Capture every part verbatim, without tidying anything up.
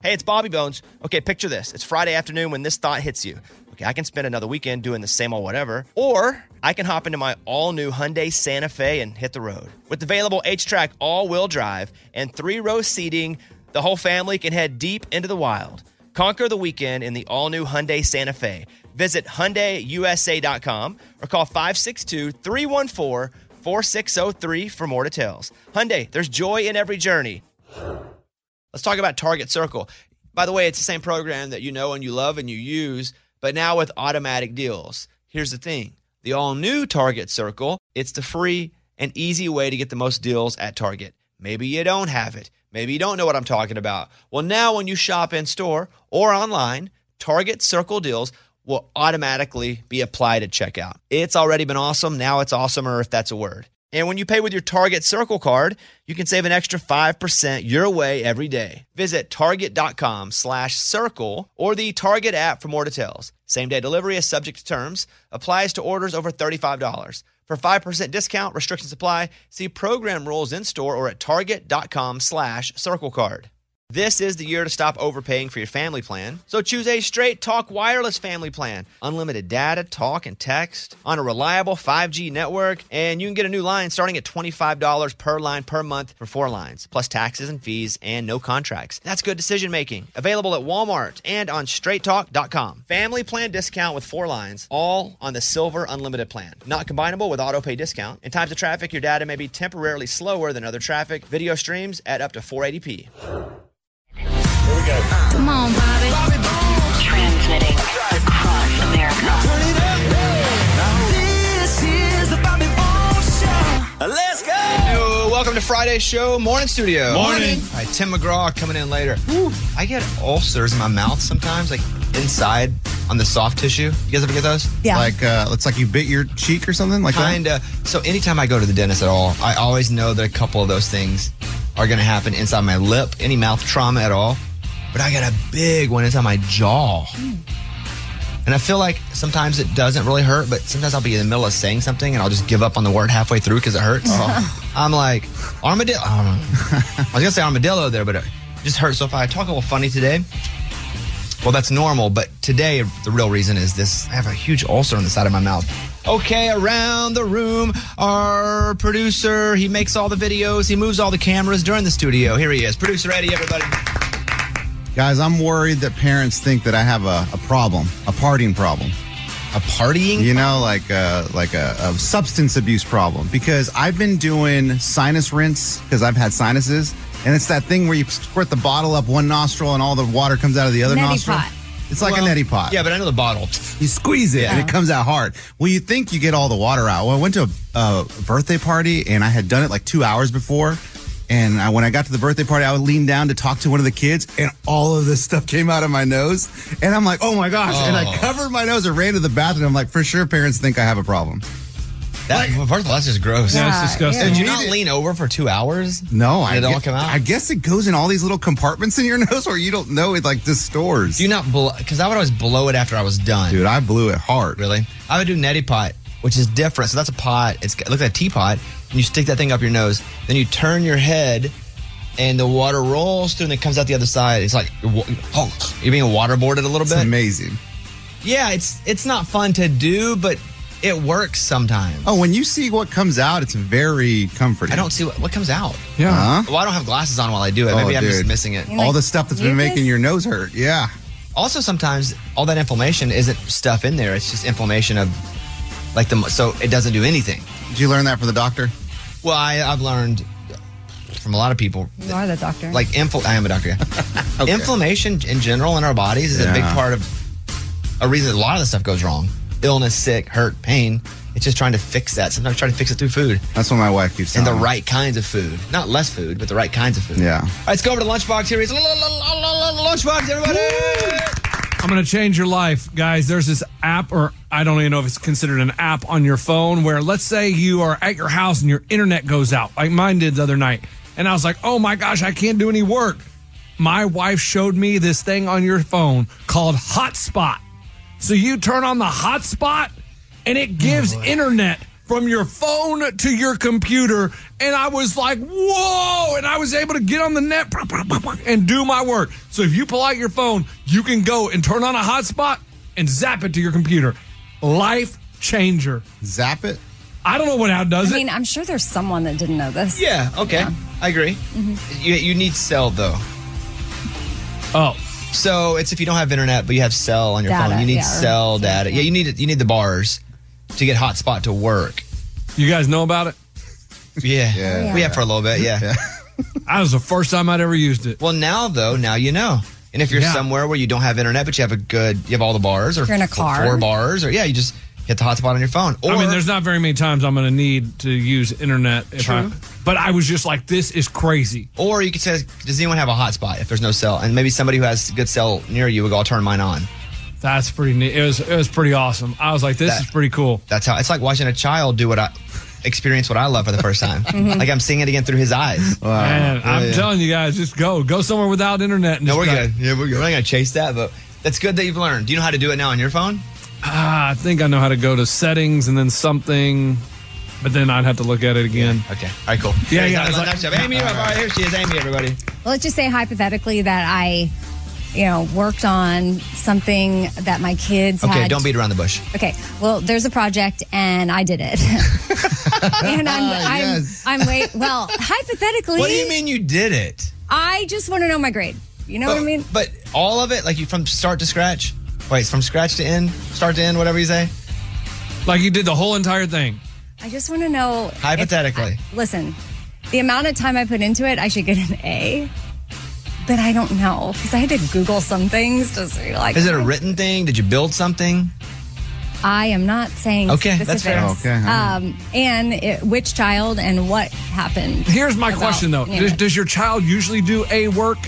Hey, it's Bobby Bones. Okay, picture this. It's Friday afternoon when this thought hits you. Okay, I can spend another weekend doing the same old whatever, or I can hop into my all-new Hyundai Santa Fe and hit the road. With available H-Track all-wheel drive and three-row seating, the whole family can head deep into the wild. Conquer the weekend in the all-new Hyundai Santa Fe. Visit Hyundai U S A dot com or call five six two, three one four, four six zero three for more details. Hyundai, there's joy in every journey. Let's talk about Target Circle. By the way, it's the same program that you know and you love and you use, but now with automatic deals. Here's the thing. The all-new Target Circle, it's the free and easy way to get the most deals at Target. Maybe you don't have it. Maybe you don't know what I'm talking about. Well, now when you shop in-store or online, Target Circle deals will automatically be applied at checkout. It's already been awesome. Now it's awesomer, if that's a word. And when you pay with your Target Circle card, you can save an extra five percent your way every day. Visit target.com slash circle or the Target app for more details. Same-day delivery is subject to terms. Applies to orders over thirty-five dollars. For five percent discount, restrictions apply. See program rules in-store or at target.com slash circle card. This is the year to stop overpaying for your family plan. So choose a Straight Talk Wireless family plan. Unlimited data, talk, and text on a reliable five G network. And you can get a new line starting at twenty-five dollars per line per month for four lines, plus taxes and fees and no contracts. That's good decision making. Available at Walmart and on straight talk dot com. Family plan discount with four lines, all on the Silver Unlimited plan. Not combinable with auto pay discount. In times of traffic, your data may be temporarily slower than other traffic. Video streams at up to four eighty p. Here we go. Come on, Bobby. Bobby Bones. Transmitting across America. Turn it up. This is the Bobby Bones Show. Let's go. Yo, welcome to Friday's show, Morning Studio. Morning. All right, Tim McGraw coming in later. Whew, I get ulcers in my mouth sometimes, like inside on the soft tissue. You guys ever get those? Yeah. Like, uh, it's like you bit your cheek or something like that? Kinda. So anytime I go to the dentist at all, I always know that a couple of those things are going to happen inside my lip, any mouth trauma at all. But I got a big one inside my jaw. Mm. And I feel like sometimes it doesn't really hurt, but sometimes I'll be in the middle of saying something and I'll just give up on the word halfway through because it hurts. Oh. I'm like, armadillo. I, I was going to say armadillo there, but it just hurts. So if I talk a little funny today, well, that's normal. But today, the real reason is this. I have a huge ulcer on the side of my mouth. Okay, around the room, our producer, he makes all the videos. He moves all the cameras during the studio. Here he is. Producer Eddie, everybody. Guys, I'm worried that parents think that I have a, a problem, a partying problem. A partying? You know, like a, like a, a substance abuse problem. Because I've been doing sinus rinse because I've had sinuses. And it's that thing where you squirt the bottle up one nostril and all the water comes out of the other Neti nostril. pot. It's like Well, a neti pot. Yeah, but I know the bottle. You squeeze it and Yeah. it comes out hard. Well, you think you get all the water out. Well, I went to a, a birthday party and I had done it like two hours before. And I, when I got to the birthday party, I would lean down to talk to one of the kids, and all of this stuff came out of my nose. And I'm like, oh my gosh. Oh. And I covered my nose and ran to the bathroom. I'm like, for sure, parents think I have a problem. That, well, first of all, that's just gross. Yeah, That's disgusting. yeah. Did you You not need it- lean over for two hours? No, I Did it all guess, come out? I guess it goes in all these little compartments in your nose where you don't know it like distors. Do you not blow? Because I would always blow it after I was done. Dude, I blew it hard. Really? I would do neti pot, which is different. So that's a pot. It's, it looks like a teapot. And you stick that thing up your nose. Then you turn your head, and the water rolls through, and it comes out the other side. It's like, you're, wa- oh, you're being waterboarded a little It's bit. amazing. Yeah, it's it's not fun to do, but it works sometimes. Oh, when you see what comes out, it's very comforting. I don't see what, what comes out. Yeah. Huh? Well, I don't have glasses on while I do it. Oh, Maybe I'm just dude. missing it. You all like the stuff that's been mucus? making your nose hurt. Yeah. Also, sometimes all that inflammation isn't stuff in there. It's just inflammation of, like, the so it doesn't do anything. Did you learn that from the doctor? Well, I, I've learned from a lot of people. You are the doctor. Like, infl- I am a doctor, yeah. Okay. Inflammation in general in our bodies is a big Yeah. part of a reason a lot of the stuff goes wrong. Illness, sick, hurt, pain. It's just trying to fix that. Sometimes try to fix it through food. That's what my wife keeps And telling the me. right kinds of food. Not less food, but the right kinds of food. Yeah. All right, let's go over to Lunchbox. Here he's Lunchbox, everybody. I'm going to change your life, guys. There's this app, or I don't even know if it's considered an app on your phone, where let's say you are at your house and your internet goes out, like mine did the other night. And I was like, oh my gosh, I can't do any work. My wife showed me this thing on your phone called Hotspot. So you turn on the hotspot and it gives internet from your phone to your computer, and I was like, whoa, and I was able to get on the net and do my work. So if you pull out your phone, you can go and turn on a hotspot and zap it to your computer. Life changer. Zap it? I don't know what how it does I it. mean, I'm sure there's someone that didn't know this. Yeah, okay. Yeah. I agree. Mm-hmm. You, you need cell, though. Oh. So it's if you don't have internet, but you have cell on your Data, phone. You need yeah, or- cell data. Yeah, you need it. You need the bars to get hotspot to work. You guys know about it? Yeah, Yeah. we have for a little bit. Yeah. That was the first time I'd ever used it. Well, now though, now you know. And if you're Yeah. somewhere where you don't have internet, but you have a good, you have all the bars, or You're in a f- car. four bars, or yeah, you just hit the hotspot on your phone. Or I mean, there's not very many times I'm going to need to use internet. If True. I, but I was just like, this is crazy. or you could say, does anyone have a hotspot if there's no cell? And maybe somebody who has good cell near you would go, I'll turn mine on. That's pretty neat. It was, it was pretty awesome. I was like, this That- is pretty cool. That's how it's like watching a child do what I experience what I love for the first time. Like I'm seeing it again through his eyes. Wow. Man, I'm Yeah. telling you guys, just go. Go somewhere without internet. And No, just we're go- good. Yeah, we're good. We're not gonna chase that, but that's good that you've learned. Do you know how to do it now on your phone? Ah, I think I know how to go to settings and then something, but then I'd have to look at it again. Okay. All right, cool. Yeah, Nice- yeah, nice it's like- nice job. Amy, all right, here she is. Amy, everybody. Well, let's just say hypothetically that I, you know, worked on something that my kids Okay, had. don't beat around the bush. Okay, well, there's a project and I did it. and I'm, I'm, Yes. I'm wait. Well, hypothetically, What do you mean you did it? I just want to know my grade. You know what I mean? But all of it, like you from start to scratch? Wait, from scratch to end? Start to end, whatever you say? Like you did the whole entire thing. I just want to know. if- Hypothetically. I- listen, the amount of time I put into it, I should get an A. But I don't know because I had to Google some things to see, like. Is it a written thing? Did you build something? I am not saying Okay, that's specifics. fair. Okay, all right. Um, and it, which child and what happened. Here's my about- question, though. yeah. Does, does your child usually do A work?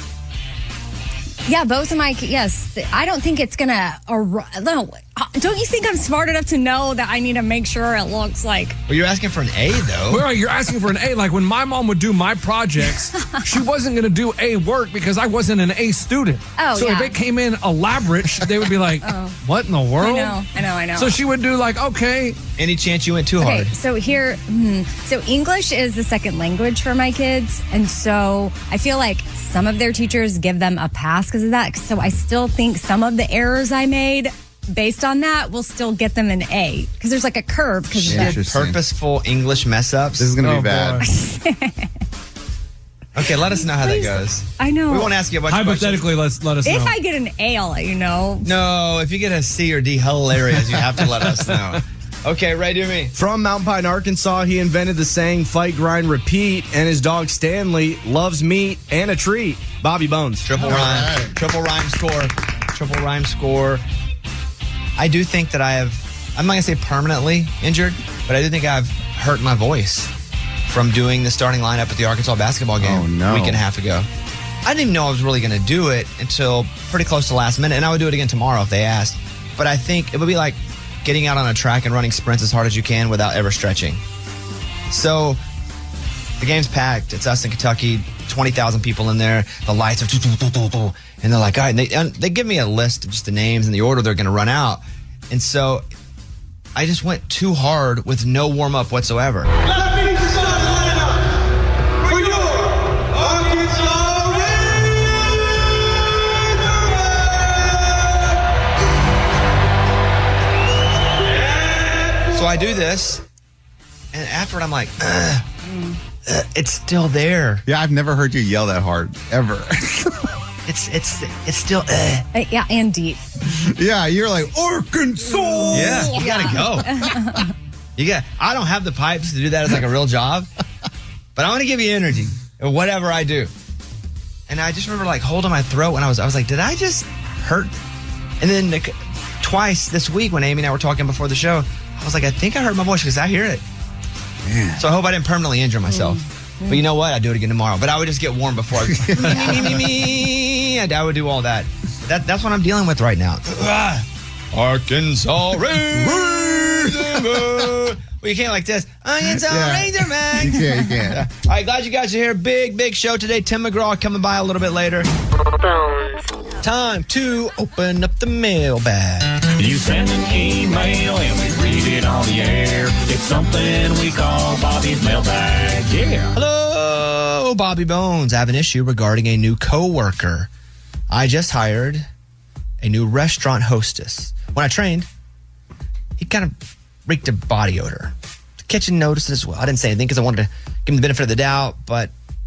Yeah, both of my yes. I don't think it's gonna. Ar- no, don't you think I'm smart enough to know that I need to make sure it looks like? Well, you're asking for an A, though. Well, you're asking for an A. Like when my mom would do my projects, she wasn't going to do A work because I wasn't an A student. Oh, so if yeah. it came in elaborate, they would be like, "What in the I world?" know, I know, I know. So she would do like, "Okay, Any chance you went too Okay, hard? so here, hmm, so English is the second language for my kids, and so I feel like some of their teachers give them a pass because of that. So I still think some of the errors I made, based on that, will still get them an A because there's like a curve because of that. Interesting. Purposeful English mess ups? This is going to Oh, be bad. boy. Okay, let us know how Please. that goes. I know. We won't ask you a bunch of questions. hypothetically, let's let us If know." I get an A, I'll let you know. No, if you get a C or D, hilarious. You have to let us know. Okay, Ray, do me. From Mountain Pine, Arkansas, he invented the saying fight, grind, repeat, and his dog Stanley loves meat and a treat. Bobby Bones. Triple All rhyme. right. Triple rhyme score. Triple rhyme score. I do think that I have, I'm not going to say permanently injured, but I do think I've hurt my voice from doing the starting lineup at the Arkansas basketball game Oh, no. a week and a half ago. I didn't even know I was really going to do it until pretty close to the last minute, and I would do it again tomorrow if they asked. But I think it would be like getting out on a track and running sprints as hard as you can without ever stretching. So the game's packed. It's us in Kentucky, twenty thousand people in there. The lights are, doo, doo, doo, doo, doo. And they're like, all right, and they, and they give me a list of just the names and the order they're going to run out. And so I just went too hard with no warm up whatsoever. Let me sign up for your Arkansas So I do this, and afterward I'm like, ugh, ugh, it's still there. Yeah, I've never heard you yell that hard, ever. It's it's it's still, ugh. Uh, yeah, and deep. Yeah, you're like, Arkansas! Yeah, you gotta go. You got. I don't have the pipes to do that as like a real job, but I want to give you energy or whatever I do. And I just remember like holding my throat when I was. I was like, did I just hurt? And then like, twice this week when Amy and I were talking before the show, I was like, I think I heard my voice because I hear it. Man. So I hope I didn't permanently injure myself. But you know what? I'd do it again tomorrow. But I would just get warm before I. me, me, me, me. And I would do all that. That that's what I'm dealing with right now. Arkansas Razorback. Well, you can't like this. Arkansas Yeah. Razorback. You can't, you can't. All right, glad you guys are here. Big, big show today. Tim McGraw coming by a little bit later. Bones. Time to open up the mailbag. You send an email and we read it on the air. It's something we call Bobby's mailbag. Yeah. Hello, Bobby Bones. I have an issue regarding a new coworker. I just hired a new restaurant hostess. When I trained, he kind of reeked of body odor. The kitchen noticed it as well. I didn't say anything because I wanted to give him the benefit of the doubt, but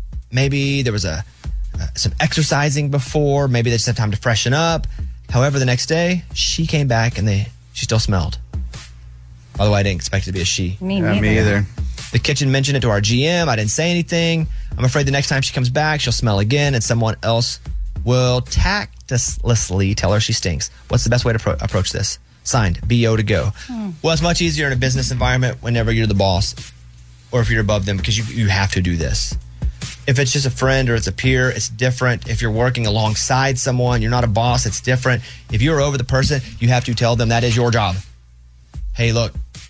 maybe there was a uh, some exercising before. Maybe they just had time to freshen up. However, the next day, she came back and they she still smelled. By the way, I didn't expect it to be a she. Me Yeah, neither. me either. The kitchen mentioned it to our G M. I didn't say anything. I'm afraid the next time she comes back, she'll smell again and someone else will tactlessly tell her she stinks. What's the best way to pro- approach this? Signed, B O to go. Hmm. Well, it's much easier in a business environment whenever you're the boss or if you're above them because you, you have to do this. If it's just a friend or it's a peer, it's different. If you're working alongside someone, you're not a boss, it's different. If you're over the person, you have to tell them that is your job. Hey, look,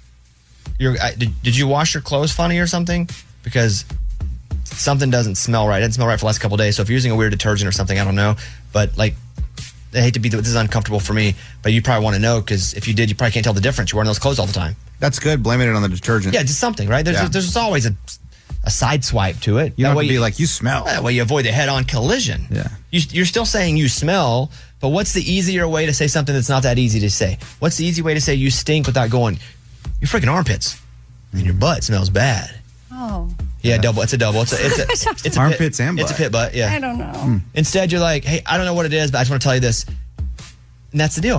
you're, I, did, did you wash your clothes funny or something? Because something doesn't smell right. It didn't smell right for the last couple of days. So if you're using a weird detergent or something, I don't know. But like, I hate to be, this is uncomfortable for me, but you probably want to know because if you did, you probably can't tell the difference. You're wearing those clothes all the time. That's good. Blaming it on the detergent. Yeah, just something, right? There's, Yeah. there's always a, a side swipe to it. You don't That have way to be you- like, you smell. That way you avoid the head-on collision. Yeah. You, you're still saying you smell, but what's the easier way to say something that's not that easy to say? What's the easy way to say you stink without going, your freaking armpits and your butt smells bad? Oh, Yeah, double. It's a double. It's a, it's a, it's a Armpits pit, and It's a butt. pit butt, yeah. I don't know. Instead, you're like, hey, I don't know what it is, but I just want to tell you this. And that's the deal.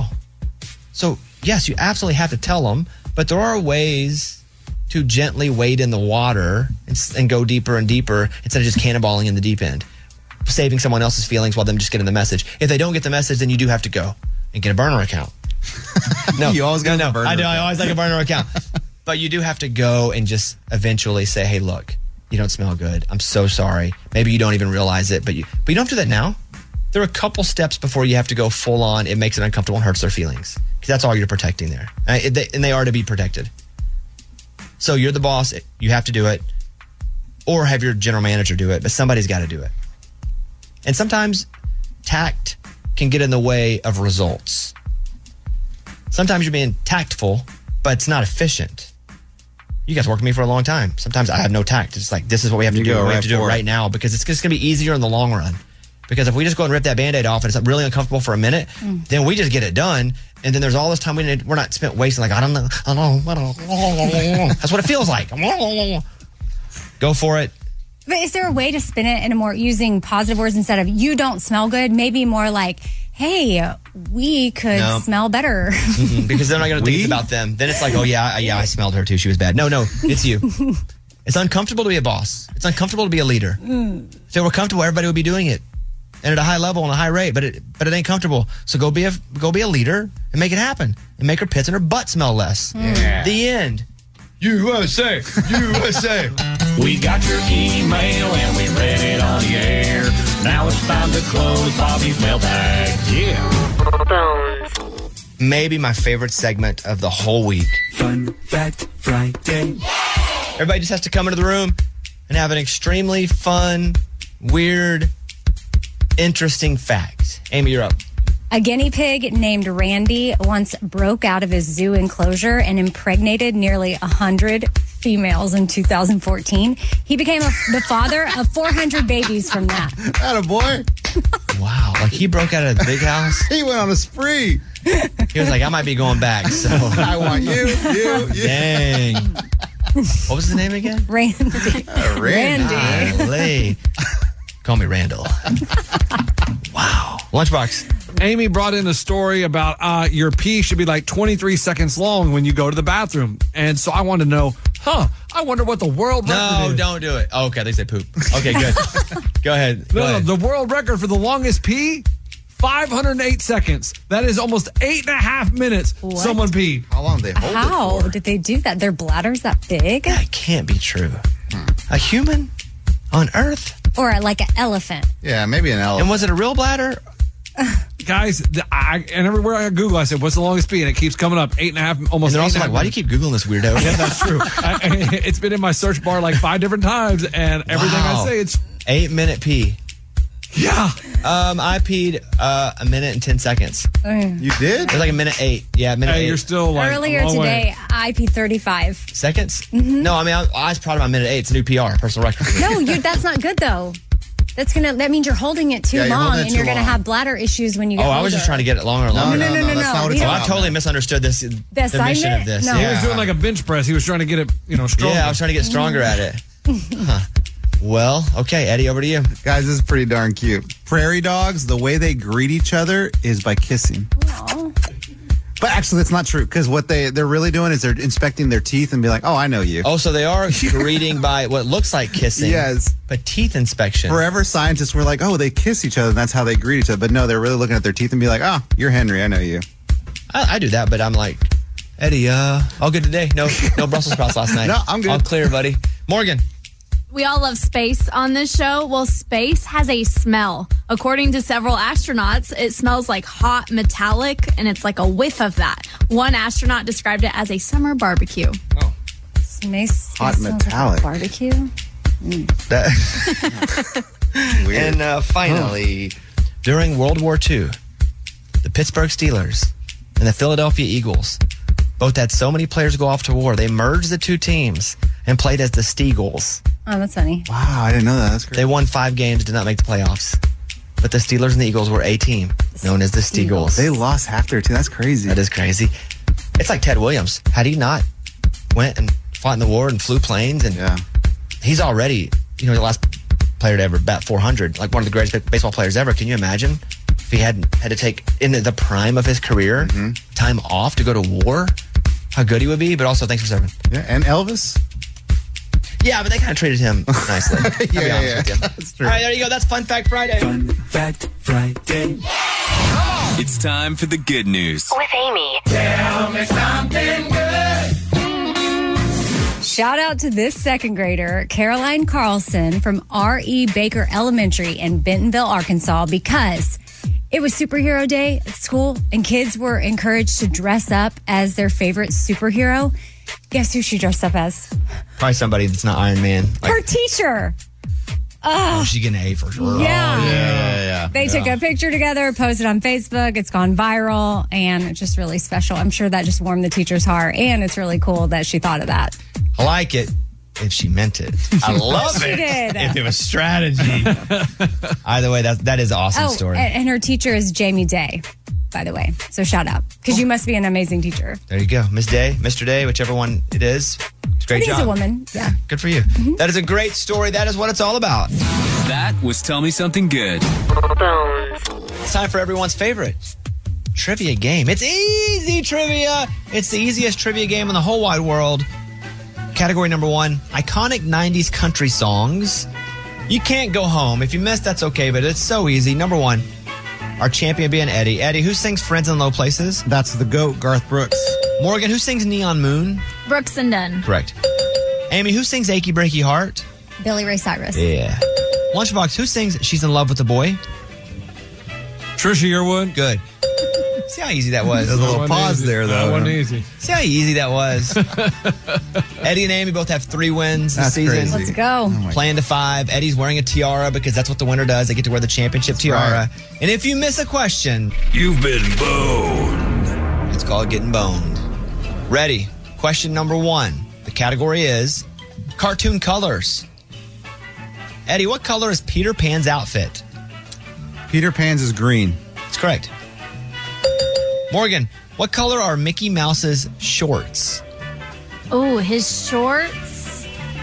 So, yes, you absolutely have to tell them, but there are ways to gently wade in the water and, s- and go deeper and deeper instead of just cannonballing in the deep end, saving someone else's feelings while them just getting the message. If they don't get the message, then you do have to go and get a burner account. No, You always no, get a no. burner I know. I account. always like a burner account. But you do have to go and just eventually say, hey, look, you don't smell good. I'm so sorry. Maybe you don't even realize it, but you but you don't have to do that now. There are a couple steps before you have to go full on. It makes it uncomfortable and hurts their feelings. Because that's all you're protecting there. Uh, it- they- and they are to be protected. So you're the boss. You have to do it. Or have your general manager do it. But somebody's got to do it. And sometimes tact can get in the way of results. Sometimes you're being tactful, but it's not efficient. You guys worked with me for a long time. Sometimes I have no tact. It's like, this is what we have to You do. go We right have to do it for it. right now because it's just going to be easier in the long run. Because if we just go and rip that Band-Aid off and it's really uncomfortable for a minute, then we just get it done. And then there's all this time we need, we're not spent wasting like, I don't know. I don't know. I don't know. That's what it feels like. Go for it. But is there a way to spin it in a more using positive words instead of you don't smell good? Maybe more like, hey, we could No. smell better. Because they're not going to think We? it's about them. Then it's like, oh, yeah, I- yeah, I smelled her too. She was bad. No, no, it's you. It's uncomfortable to be a boss. It's uncomfortable to be a leader. If it were comfortable, everybody would be doing it. And at a high level and a high rate, but it but it ain't comfortable. So go be a go be a leader and make it happen. And make her pits and her butt smell less. Yeah. The end. U S A. U S A. We got your email and we read it on the air. Now it's time to close Bobby's mailbag. Yeah. Bones. Maybe my favorite segment of the whole week. Fun Fact Friday. Everybody just has to come into the room and have an extremely fun, weird, interesting fact. Amy, you're up. A guinea pig named Randy once broke out of his zoo enclosure and impregnated nearly one hundred females in two thousand fourteen. He became a, the father of four hundred babies from that. Attaboy. Wow. Like he broke out of the big house. He went on a spree. He was like, I might be going back. So, I want you, you, you. dang. What was his name again? Randy. Randy. Golly. Call me Randall. Wow. Lunchbox. Amy brought in a story about uh, your pee should be like twenty-three seconds long when you go to the bathroom. And so I wanted to know, huh, I wonder what the world record No, is. don't do it. Oh, okay, they say poop. Okay, good. Go ahead. Go No, no, ahead. the world record for the longest pee, five hundred eight seconds. That is almost eight and a half minutes What? someone peed. How long did they hold How it for? did they do that? Their bladder's that big? That can't be true. A human on Earth? Or like an elephant? Yeah, maybe an And elephant. was it a real bladder? Guys, the, I, and everywhere I Google, I said, what's the longest pee? And it keeps coming up. Eight and a half, almost And they're eight also and a like, half why do you keep Googling this weirdo? Yeah, that's true. I, it's been in my search bar like five different times, and everything Wow. I say, it's Eight minute pee. Yeah. Um, I peed uh, a minute and ten seconds. You did? It was like a minute eight. Yeah, a minute Hey, eight. you're still like Earlier a long today, way. I P thirty-five. Seconds? No, I mean, I, I was proud of my minute eight. It's a new P R, personal record. No, you, that's not good though. That's gonna. That means you're holding it too Yeah, you're long, holding it and too you're gonna long. have bladder issues when you Oh, get I was just trying to get it longer and No, longer. no, no, no, no, that's no. not what We it's don't- Oh, I about. totally misunderstood this. The, The mission of assignment? this. No. He Yeah. was doing like a bench press. He was trying to get it, you know, stronger. Yeah, I was trying to get stronger at it. Huh. Well, okay, Eddie, over to you. Guys, this is pretty darn cute. Prairie dogs, the way they greet each other is by kissing. Aw. But actually, that's not true because what they, they're really doing is they're inspecting their teeth and be like, oh, I know you. Oh, so they are greeting by what looks like kissing. Yes. But teeth inspection. Forever scientists were like, oh, they kiss each other and that's how they greet each other. But no, they're really looking at their teeth and be like, oh, you're Henry. I know you. I, I do that, but I'm like, Eddie, uh, all good today. No, no Brussels sprouts last night. No, I'm good. All clear, buddy. Morgan. We all love space on this show. Well, space has a smell. According to several astronauts, it smells like hot metallic, and it's like a whiff of that. One astronaut described it as a summer barbecue. Oh. It's nice. Hot it smells like a metallic. barbecue. That, Weird. and uh, finally, during World War Two, the Pittsburgh Steelers and the Philadelphia Eagles both had so many players go off to war, they merged the two teams and played as the Steagles. Oh, that's funny. Wow, I didn't know that. That's great. They won five games, did not make the playoffs. But the Steelers and the Eagles were a team known as the Steagles. They lost half their team. That's crazy. That is crazy. It's like Ted Williams. Had he not went and fought in the war and flew planes, and Yeah. he's already, you know, the last player to ever bat four hundred, like one of the greatest baseball players ever. Can you imagine if he had had to take in the prime of his career time off to go to war? How good he would be, but also thanks for serving. Yeah. And Elvis? Yeah, but they kind of treated him nicely. I'll be Yeah, honest yeah, with you. that's true. All right, there you go. That's Fun Fact Friday. Fact Friday. It's time for the good news. With Amy. Shout out to this second grader, Caroline Carlson from R E Baker Elementary in Bentonville, Arkansas, because it was superhero day at school and kids were encouraged to dress up as their favorite superhero. Guess who she dressed up as? Probably somebody that's not Iron Man. Like, Her teacher. oh, she's getting an A for sure. Yeah. Yeah, yeah, yeah. They took a picture together, posted on Facebook. It's gone viral and it's just really special. I'm sure that just warmed the teacher's heart. And it's really cool that she thought of that. I like it if she meant it. I love She it did. if it was strategy. Either way, that that is an awesome Oh, story. and, and her teacher is Jamie Day, by the way. So shout out because you must be an amazing teacher. There you go, Miss Day, Mister Day, whichever one it is. It's a great I think job. it's a woman. Yeah. Good for you. That is a great story. That is what it's all about. That was Tell Me Something Good. Bones. It's time for everyone's favorite trivia game. It's easy trivia. It's the easiest trivia game in the whole wide world. Category number one, iconic nineties country songs. You can't go home. If you missed, that's okay, but it's so easy. Number one, our champion being Eddie. Eddie, who sings Friends in Low Places? That's the GOAT, Garth Brooks. Morgan, who sings Neon Moon? Brooks and Dunn. Correct. Amy, who sings Achy Breaky Heart? Billy Ray Cyrus. Yeah. Lunchbox, who sings She's in Love with the Boy? Trisha Yearwood. Good. See how easy that was? There's a little That wasn't pause easy. there, though. That wasn't easy. See how easy that was? Eddie and Amy both have three wins this That's season. crazy. Let's go. Playing to five. Eddie's wearing a tiara because that's what the winner does. They get to wear the championship tiara. right. And if you miss a question, You've been boned. it's called getting boned. Ready? Question number one. The category is cartoon colors. Eddie, what color is Peter Pan's outfit? Peter Pan's is green. That's correct. Morgan, what color are Mickey Mouse's shorts? Oh, his shorts.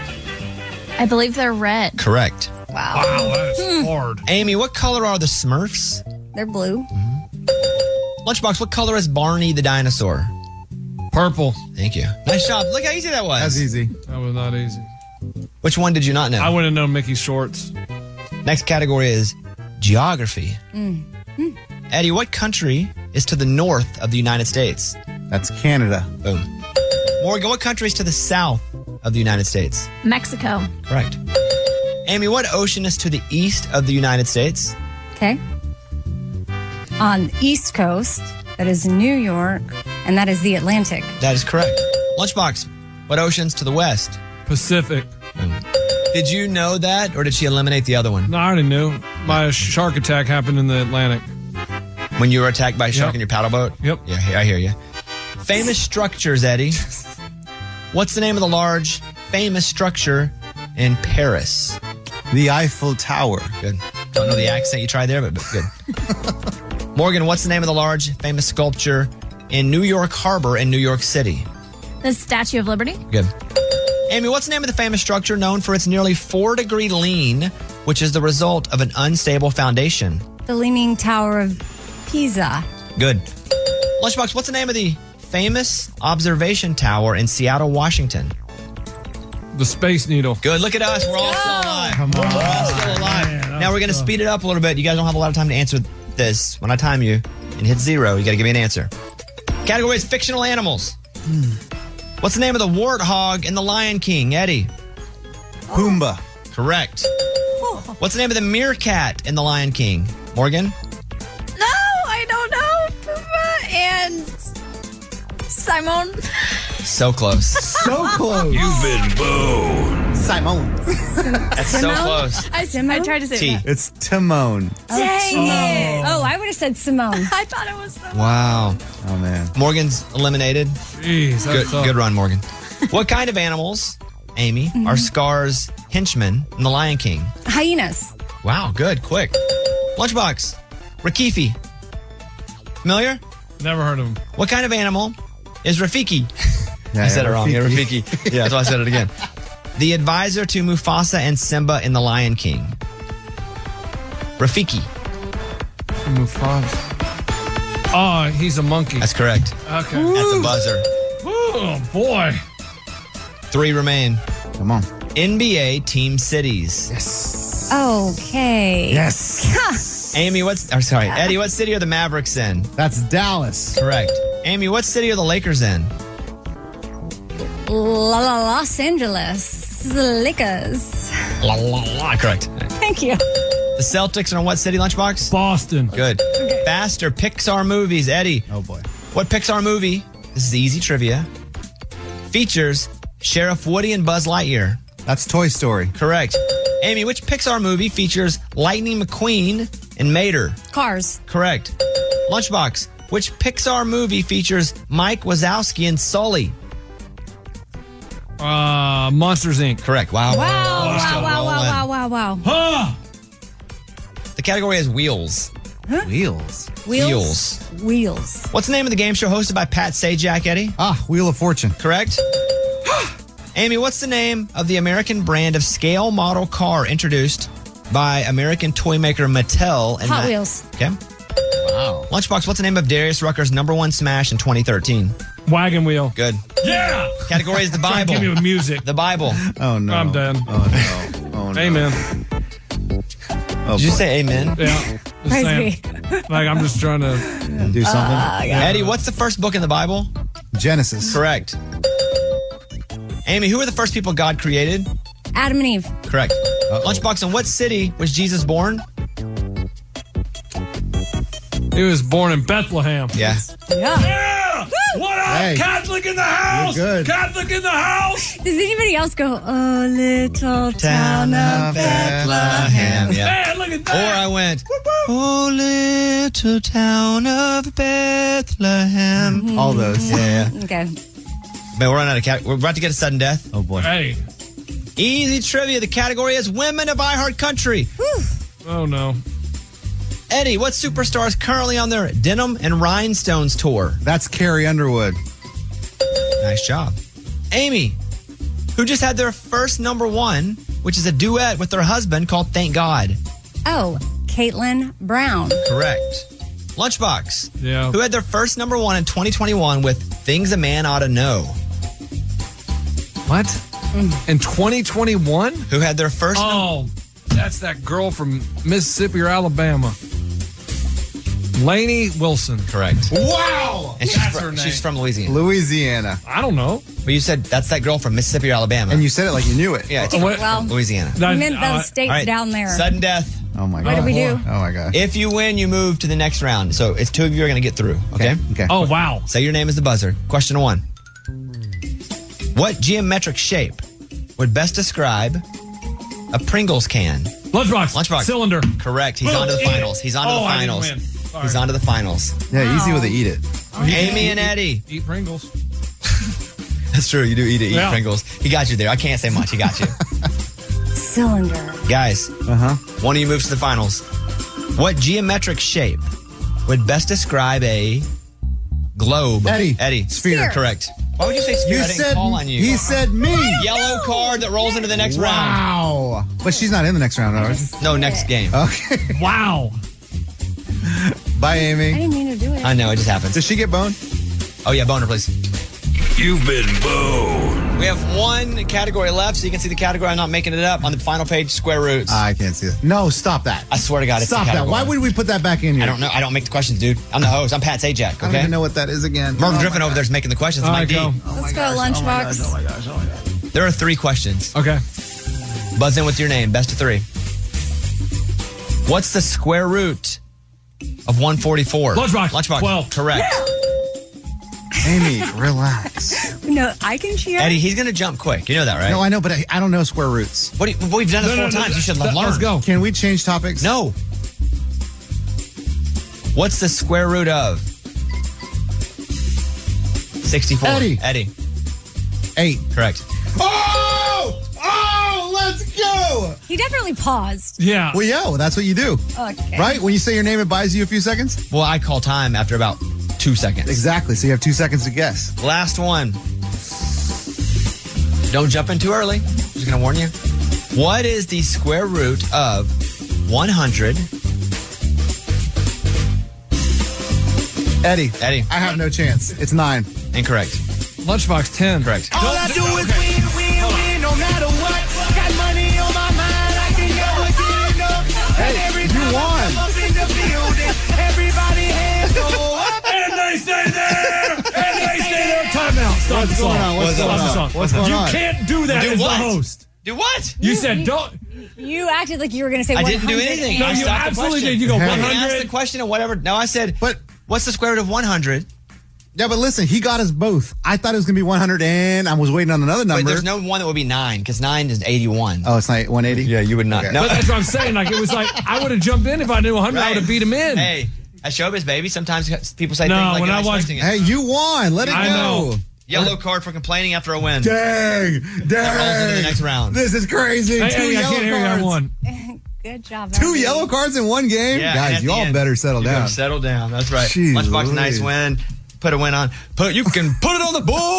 I believe they're red. Correct. Wow. Wow, that is hard. Amy, what color are the Smurfs? They're blue. Lunchbox, what color is Barney the dinosaur? Purple. Thank you. Nice job. Look how easy that was. That's easy. That was not easy. Which one did you not know? I wouldn't know Mickey Shorts. Next category is geography. Eddie, what country is to the north of the United States? That's Canada. Boom. Morgan, what country is to the south of the United States? Mexico. Correct. Amy, what ocean is to the east of the United States? Okay. On the East Coast, that is New York, and that is the Atlantic. That is correct. Lunchbox, what ocean's to the west? Pacific. Boom. Did you know that, or did she eliminate the other one? No, I already knew. My shark attack happened in the Atlantic. When you were attacked by a shark Yep. in your paddle boat? Yep. Yeah, I hear you. Famous structures, Eddie. What's the name of the large, famous structure in Paris? The Eiffel Tower. Good. Don't know the accent you tried there, but, but good. Morgan, what's the name of the large, famous sculpture in New York Harbor in New York City? The Statue of Liberty. Good. Amy, what's the name of the famous structure known for its nearly four-degree lean, which is the result of an unstable foundation? The Leaning Tower of Pisa. Good. Lunchbox, what's the name of the famous observation tower in Seattle, Washington? The Space Needle. Good. Look at us. We're all still alive. Come on. We're all still alive. Man, now we're going to speed it up a little bit. You guys don't have a lot of time to answer this. When I time you and hit zero, you got to give me an answer. Category is fictional animals. Hmm. What's the name of the warthog in The Lion King, Eddie? Pumbaa. Correct. What's the name of the meerkat in The Lion King, Morgan? No, I don't know. Pumbaa and Simon. So close. So close. You've been booed. Simone. That's so close. I, I tried to say T. that. It's Timon. Dang it. Oh, I would have said Simone. I thought it was Simon. Wow. Oh, man. Morgan's eliminated. Jeez, that's Good, tough. good run, Morgan. What kind of animals, Amy, are Scar's henchmen in The Lion King? Hyenas. Wow, good, quick. Lunchbox, Rakifi. Familiar? Never heard of him. What kind of animal is Rafiki? Yeah, I said yeah, it wrong. Yeah, Rafiki. Rafiki. Yeah, that's why I said it again. The advisor to Mufasa and Simba in The Lion King. Rafiki. Mufasa. Oh, he's a monkey. That's correct. Okay. That's a buzzer. Oh, boy. Three remain. Come on. N B A team cities. Okay. Yes. Amy, what's, or sorry, Eddie, what city are the Mavericks in? That's Dallas. Correct. Amy, what city are the Lakers in? La, la, Los Angeles. Lakers. La, la, la. Correct. Thank you. The Celtics are in what city, Lunchbox? Boston. Good. Faster Pixar movies. Eddie, Oh, boy. what Pixar movie, this is easy trivia, features Sheriff Woody and Buzz Lightyear? That's Toy Story. Correct. Amy, which Pixar movie features Lightning McQueen and Mater? Cars. Correct. Lunchbox, which Pixar movie features Mike Wazowski and Sully? Uh, Monsters, Incorporated. Correct. Wow. Wow, We're still wow, wow, rolling. wow, wow, wow, wow. Huh! The category is wheels. Wheels. Wheels. Wheels. What's the name of the game show hosted by Pat Sajak, Eddie? Ah, Wheel of Fortune. Correct. Amy, what's the name of the American brand of scale model car introduced by American toy maker Mattel? And Hot Ma- Wheels. Okay. Wow. Lunchbox, what's the name of Darius Rucker's number one smash in twenty thirteen? Wagon Wheel. Good. Yeah! Category is the Try to Bible. Give me with music. The Bible. Oh, no. I'm done. Oh, no. Oh, no. Amen. Oh, Did you boy. say amen? Yeah. Just Praise saying. Like, I'm just trying to. Do something? Eddie, what's the first book in the Bible? Genesis. Correct. Amy, who were the first people God created? Adam and Eve. Correct. Lunchbox, in what city was Jesus born? He was born in Bethlehem. Yeah. Yeah. Yeah! What up? Hey. Catholic in the house! You're good. Catholic in the house! Does anybody else go, oh, little town of Bethlehem. Yeah. Man, look at Or that! I went, oh, little town of Bethlehem. All those. Yeah, yeah. Okay. Man, we're running out of cat. We're about to get a sudden death. Oh, boy. Hey. Easy trivia. The category is Women of iHeart Country. Oh, no. Eddie, what superstar is currently on their Denim and Rhinestones tour? That's Carrie Underwood. Nice job. Amy, who just had their first number one, which is a duet with their husband called Thank God. Oh, Caitlin Brown. Correct. Lunchbox, Yeah. who had their first number one in twenty twenty-one with Things a Man Ought to Know. What? In twenty twenty-one? Who had their first num- Oh, that's that girl from Mississippi or Alabama. Lainey Wilson. Correct. Wow! And she's, That's fr- her name. she's from Louisiana. Louisiana. I don't know. But you said that's that girl from Mississippi or Alabama. And you said it like you knew it. yeah, it's Oh, what? Well, Louisiana. I That- meant uh, those states All right, down there. Sudden death. Oh, my God. What did we do? Oh, my God. If you win, you move to the next round. So it's two of you are going to get through. Okay? Okay. Oh, wow. Say your name is the buzzer. Question one. What geometric shape would best describe a Pringles can? Lunchbox. Lunchbox. Cylinder. Correct. He's on to the finals. He's on to Oh, the I didn't finals. win. Sorry. He's on to the finals. Yeah, easy with the eat it. Amy and Eddie. Eat Pringles. That's true. You do eat it. Eat Yeah. Pringles. He got you there. I can't say much. He got you. Cylinder. Guys, Uh-huh. one of you moves to the finals. What geometric shape would best describe a globe? Eddie. Eddie. Sphere. Correct. Why would you say sphere? You I didn't said call on you. he said me. Yellow card that rolls into the next round. Wow. But she's not in the next round, are she? No, next game. Okay. Wow. Bye, I Amy. didn't mean to do it. I know, it just happens. Does she get boned? Oh, yeah, boner, please. You've been boned. We have one category left, so you can see the category. I'm not making it up. On the final page, square roots. I can't see it. No, stop that. I swear to God, it's Stop the that. category. Why would we put that back in here? I don't know. I don't make the questions, dude. I'm the host. I'm Pat Sajak, I don't okay? even know what that is again. Merv Oh, Griffin my over there's making the questions. All Mike right, D. go. Let's go, Lunchbox. Oh my gosh, oh my gosh. There are three questions. Okay. Buzz in with your name. Best of three. What's the square root of one forty-four? Lunchbox. Lunchbox. twelve. Correct. Amy, relax. No, I can cheer. Eddie, he's going to jump quick. You know that, right? No, I know, but I, I don't know square roots. What do you, well, we've done it No, four no, no, times. no, you should have no, learned. Let's go. Can we change topics? No. What's the square root of sixty-four? Eddie. Eddie. Eight. Correct. Oh! Oh, let's go! He definitely paused. Yeah. Well, yeah, well, that's what you do. Okay. Right? When you say your name, it buys you a few seconds? Well, I call time after about two seconds. Exactly. So you have two seconds to guess. Last one. Don't jump in too early. Just going to warn you. What is the square root of one hundred? Eddie. Eddie. I have no chance. It's nine. Incorrect. Lunchbox ten. Correct. All I do is win, win, win, no matter what. Got money on my mind, I can go again, up. And every you time I won. come up in the building, everybody hands go up. And they stay there. And they stay there. Timeout. Stop the What's song. going on? What's Stop going the on? song. What's going you on? can't do that Do as what? the host. Do what? You said don't. You acted like you were going to say I one didn't do hundred. anything. No, I you stopped the absolutely question. did. You go Hey. one I asked the hundred. question and whatever. No, I said, But what's the square root of one hundred? yeah, but listen, he got us both. I thought it was gonna be one hundred, and I was waiting on another number. But there's no one that would be nine because nine is eighty-one. Oh, it's not one eighty. Yeah, you would not. Okay. No. But that's what I'm saying. Like it was like I would have jumped in if I knew one hundred. I would have beat him in. Hey, at Showbiz, baby, sometimes people say No, things like when you're I not watch- expecting it. Hey, you won. Let it I go. know. Yellow card for complaining after a win. Dang, That rolls into the dang. next round. This is crazy. Hey, Two hey, I yellow can't hear you. I cards. won. Good job. Two Barbie. yellow cards in one game, Yeah, and guys. at You the all end, better settle you down. gotta settle down. That's right. Jeez Lunchbox, Louise. nice win. Put a win on. Put you can put it on the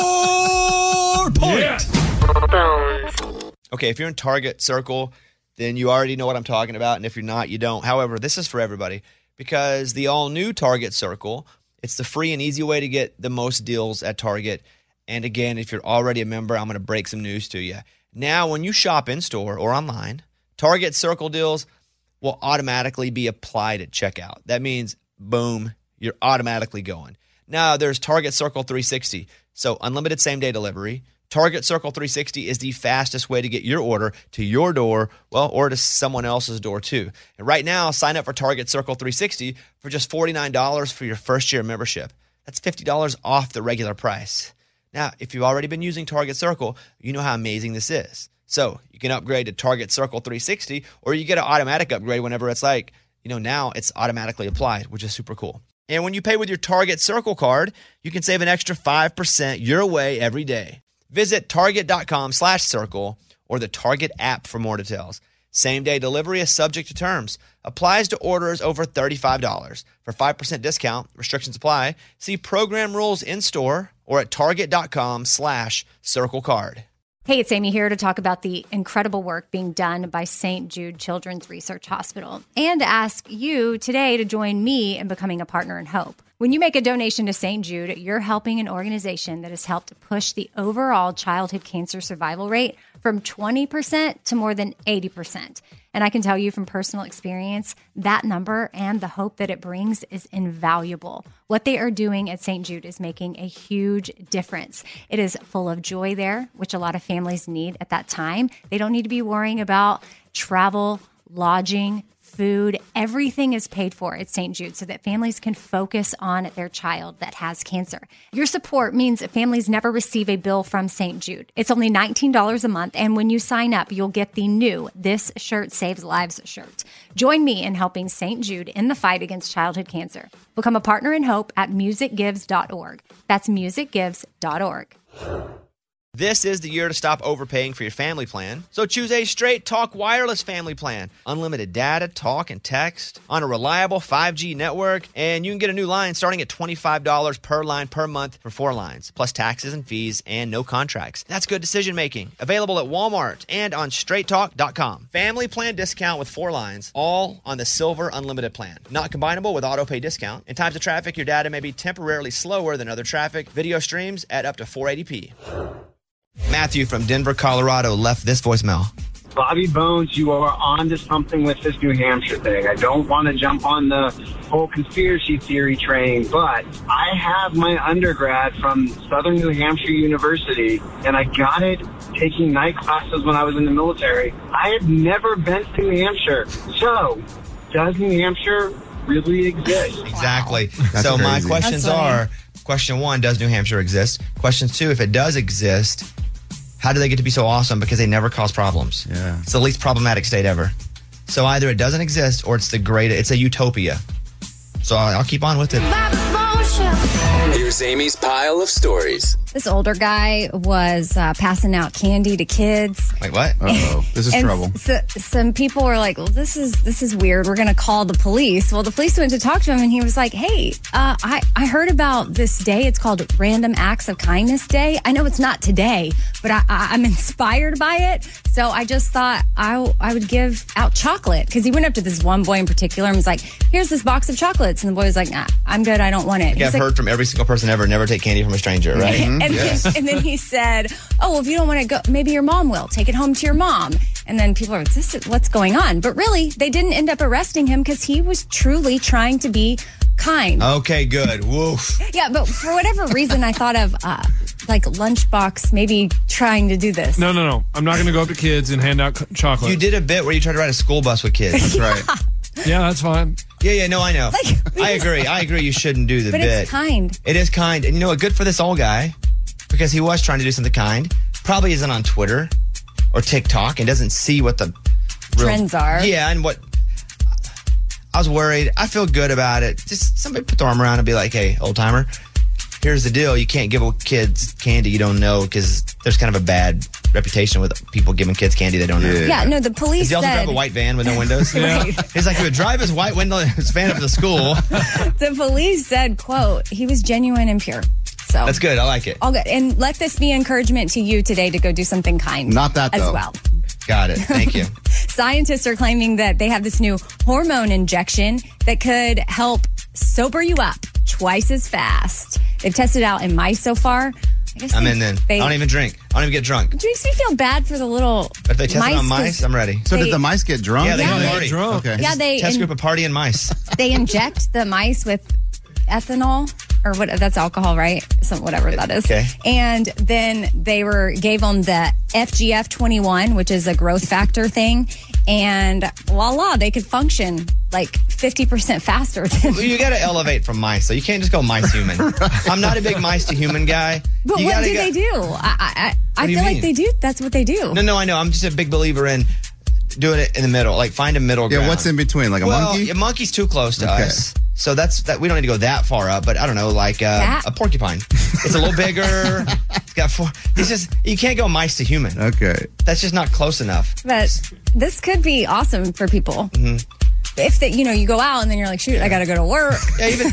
board. Point. Yeah. Okay, if you're in Target Circle, then you already know what I'm talking about, and if you're not, you don't. However, this is for everybody because the all-new Target Circle, it's the free and easy way to get the most deals at Target. And again, if you're already a member, I'm going to break some news to you. Now, when you shop in-store or online, Target Circle deals will automatically be applied at checkout. That means, boom, you're automatically going. Now, there's Target Circle three sixty, so unlimited same-day delivery. Target Circle three sixty is the fastest way to get your order to your door, well, or to someone else's door too. And right now, sign up for Target Circle three sixty for just forty-nine dollars for your first year membership. That's fifty dollars off the regular price. Now, if you've already been using Target Circle, you know how amazing this is. So you can upgrade to Target Circle three sixty, or you get an automatic upgrade whenever it's like, you know, now it's automatically applied, which is super cool. And when you pay with your Target Circle card, you can save an extra five percent your way every day. Visit target.com slash circle or the Target app for more details. Same-day delivery is subject to terms. Applies to orders over thirty-five dollars. For five percent discount, restrictions apply. See program rules in-store or at target.com slash circle card. Hey, it's Amy here to talk about the incredible work being done by Saint Jude Children's Research Hospital and to ask you today to join me in becoming a partner in hope. When you make a donation to Saint Jude, you're helping an organization that has helped push the overall childhood cancer survival rate from twenty percent to more than eighty percent. And I can tell you from personal experience, that number and the hope that it brings is invaluable. What they are doing at Saint Jude is making a huge difference. It is full of joy there, which a lot of families need at that time. They don't need to be worrying about travel, lodging, food, everything is paid for at Saint Jude so that families can focus on their child that has cancer. Your support means that families never receive a bill from Saint Jude. It's only nineteen dollars a month, and when you sign up, you'll get the new This Shirt Saves Lives shirt. Join me in helping Saint Jude in the fight against childhood cancer. Become a partner in hope at music gives dot org. That's music gives dot org. This is the year to stop overpaying for your family plan. So choose a Straight Talk Wireless family plan. Unlimited data, talk, and text on a reliable five G network. And you can get a new line starting at twenty-five dollars per line per month for four lines, plus taxes and fees and no contracts. That's good decision making. Available at Walmart and on straight talk dot com. Family plan discount with four lines, all on the Silver Unlimited plan. Not combinable with auto pay discount. In times of traffic, your data may be temporarily slower than other traffic. Video streams at up to four eighty p. Matthew from Denver, Colorado left this voicemail. Bobby Bones, you are on to something with this New Hampshire thing. I don't want to jump on the whole conspiracy theory train, but I have my undergrad from Southern New Hampshire University, and I got it taking night classes when I was in the military. I had never been to New Hampshire. So, does New Hampshire really exist? Exactly. That's So my crazy. questions That's funny. are, question one, does New Hampshire exist? Question two, if it does exist, how do they get to be so awesome? Because they never cause problems. Yeah. It's the least problematic state ever. So either it doesn't exist or it's the great, it's a utopia. So I'll, I'll keep on with it. Here's Amy's pile of stories. This older guy was uh, passing out candy to kids. Wait, what? Uh-oh. This is And trouble. So, some people were like, well, this is this is weird. We're going to call the police. Well, the police went to talk to him, and he was like, hey, uh, I, I heard about this day. It's called Random Acts of Kindness Day. I know it's not today, but I, I, I'm inspired by it. So I just thought I, I would give out chocolate, because he went up to this one boy in particular and was like, here's this box of chocolates. And the boy was like, nah, I'm good. I don't want it. Like He's I've like, heard from every single person ever, never take candy from a stranger, right? and, then, and then he said, oh, well, if you don't want to go, maybe your mom will. Take it home to your mom. And then people are like, this is what's going on. But really, they didn't end up arresting him because he was truly trying to be kind. Okay, good. Woof. Yeah, but for whatever reason, I thought of uh, like Lunchbox maybe trying to do this. No, no, no. I'm not going to go up to kids and hand out c- chocolate. You did a bit where you tried to ride a school bus with kids. That's right. Yeah, that's fine. Yeah, yeah, no, I know. Like, we I just- agree. I agree you shouldn't do the But bit. it's kind. It is kind. And you know what? Good for this old guy, because he was trying to do something kind. Probably isn't on Twitter or TikTok and doesn't see what the real- Trends are. Yeah, and what I was worried. I feel good about it. Just somebody put their arm around and be like, hey, old timer, here's the deal. You can't give kids candy you don't know, because there's kind of a bad reputation with people giving kids candy they don't know. Yeah, no, the Does police he also said drive a white van with no windows? Yeah. He's like, he would drive his white window his van up to school. the police said, quote, he was genuine and pure. So That's good. I like it. all good. And let this be encouragement to you today to go do something kind. Not that, as though. well. Got it. Thank you. Scientists are claiming that they have this new hormone injection that could help sober you up twice as fast. They've tested out in mice so far. I guess I'm they- in then. They, I don't even drink. I don't even get drunk. It makes me feel bad for the little But if they test mice. it on 'cause mice, I'm ready. So They- did the mice get drunk? Yeah, they Yeah, go they- party. drunk. Okay. Yeah, they Test in- group of party and mice. they inject the mice with ethanol or what that's alcohol, right? Some whatever that is. Okay. And then they were gave them the F G F twenty-one, which is a growth factor thing, and voila, they could function like fifty percent faster than Well, you got to elevate from mice, so you can't just go mice human. I'm not a big mice to human guy. But You what gotta do go- they do? I I, I do you feel like mean? they do. That's what they do. No, no, I know. I'm just a big believer in doing it in the middle. Like find a middle ground. Yeah, what's in between? Like a well, monkey? a monkey's too close to Okay. us. So that's that. We don't need to go that far up, but I don't know, like uh, Cat? a porcupine. It's a little bigger. It's got four. It's just you can't go mice to human. Okay. That's just not close enough. But this could be awesome for people. Mm-hmm. If they, you know, you go out and then you're like, shoot, I got to go to work. Yeah, even.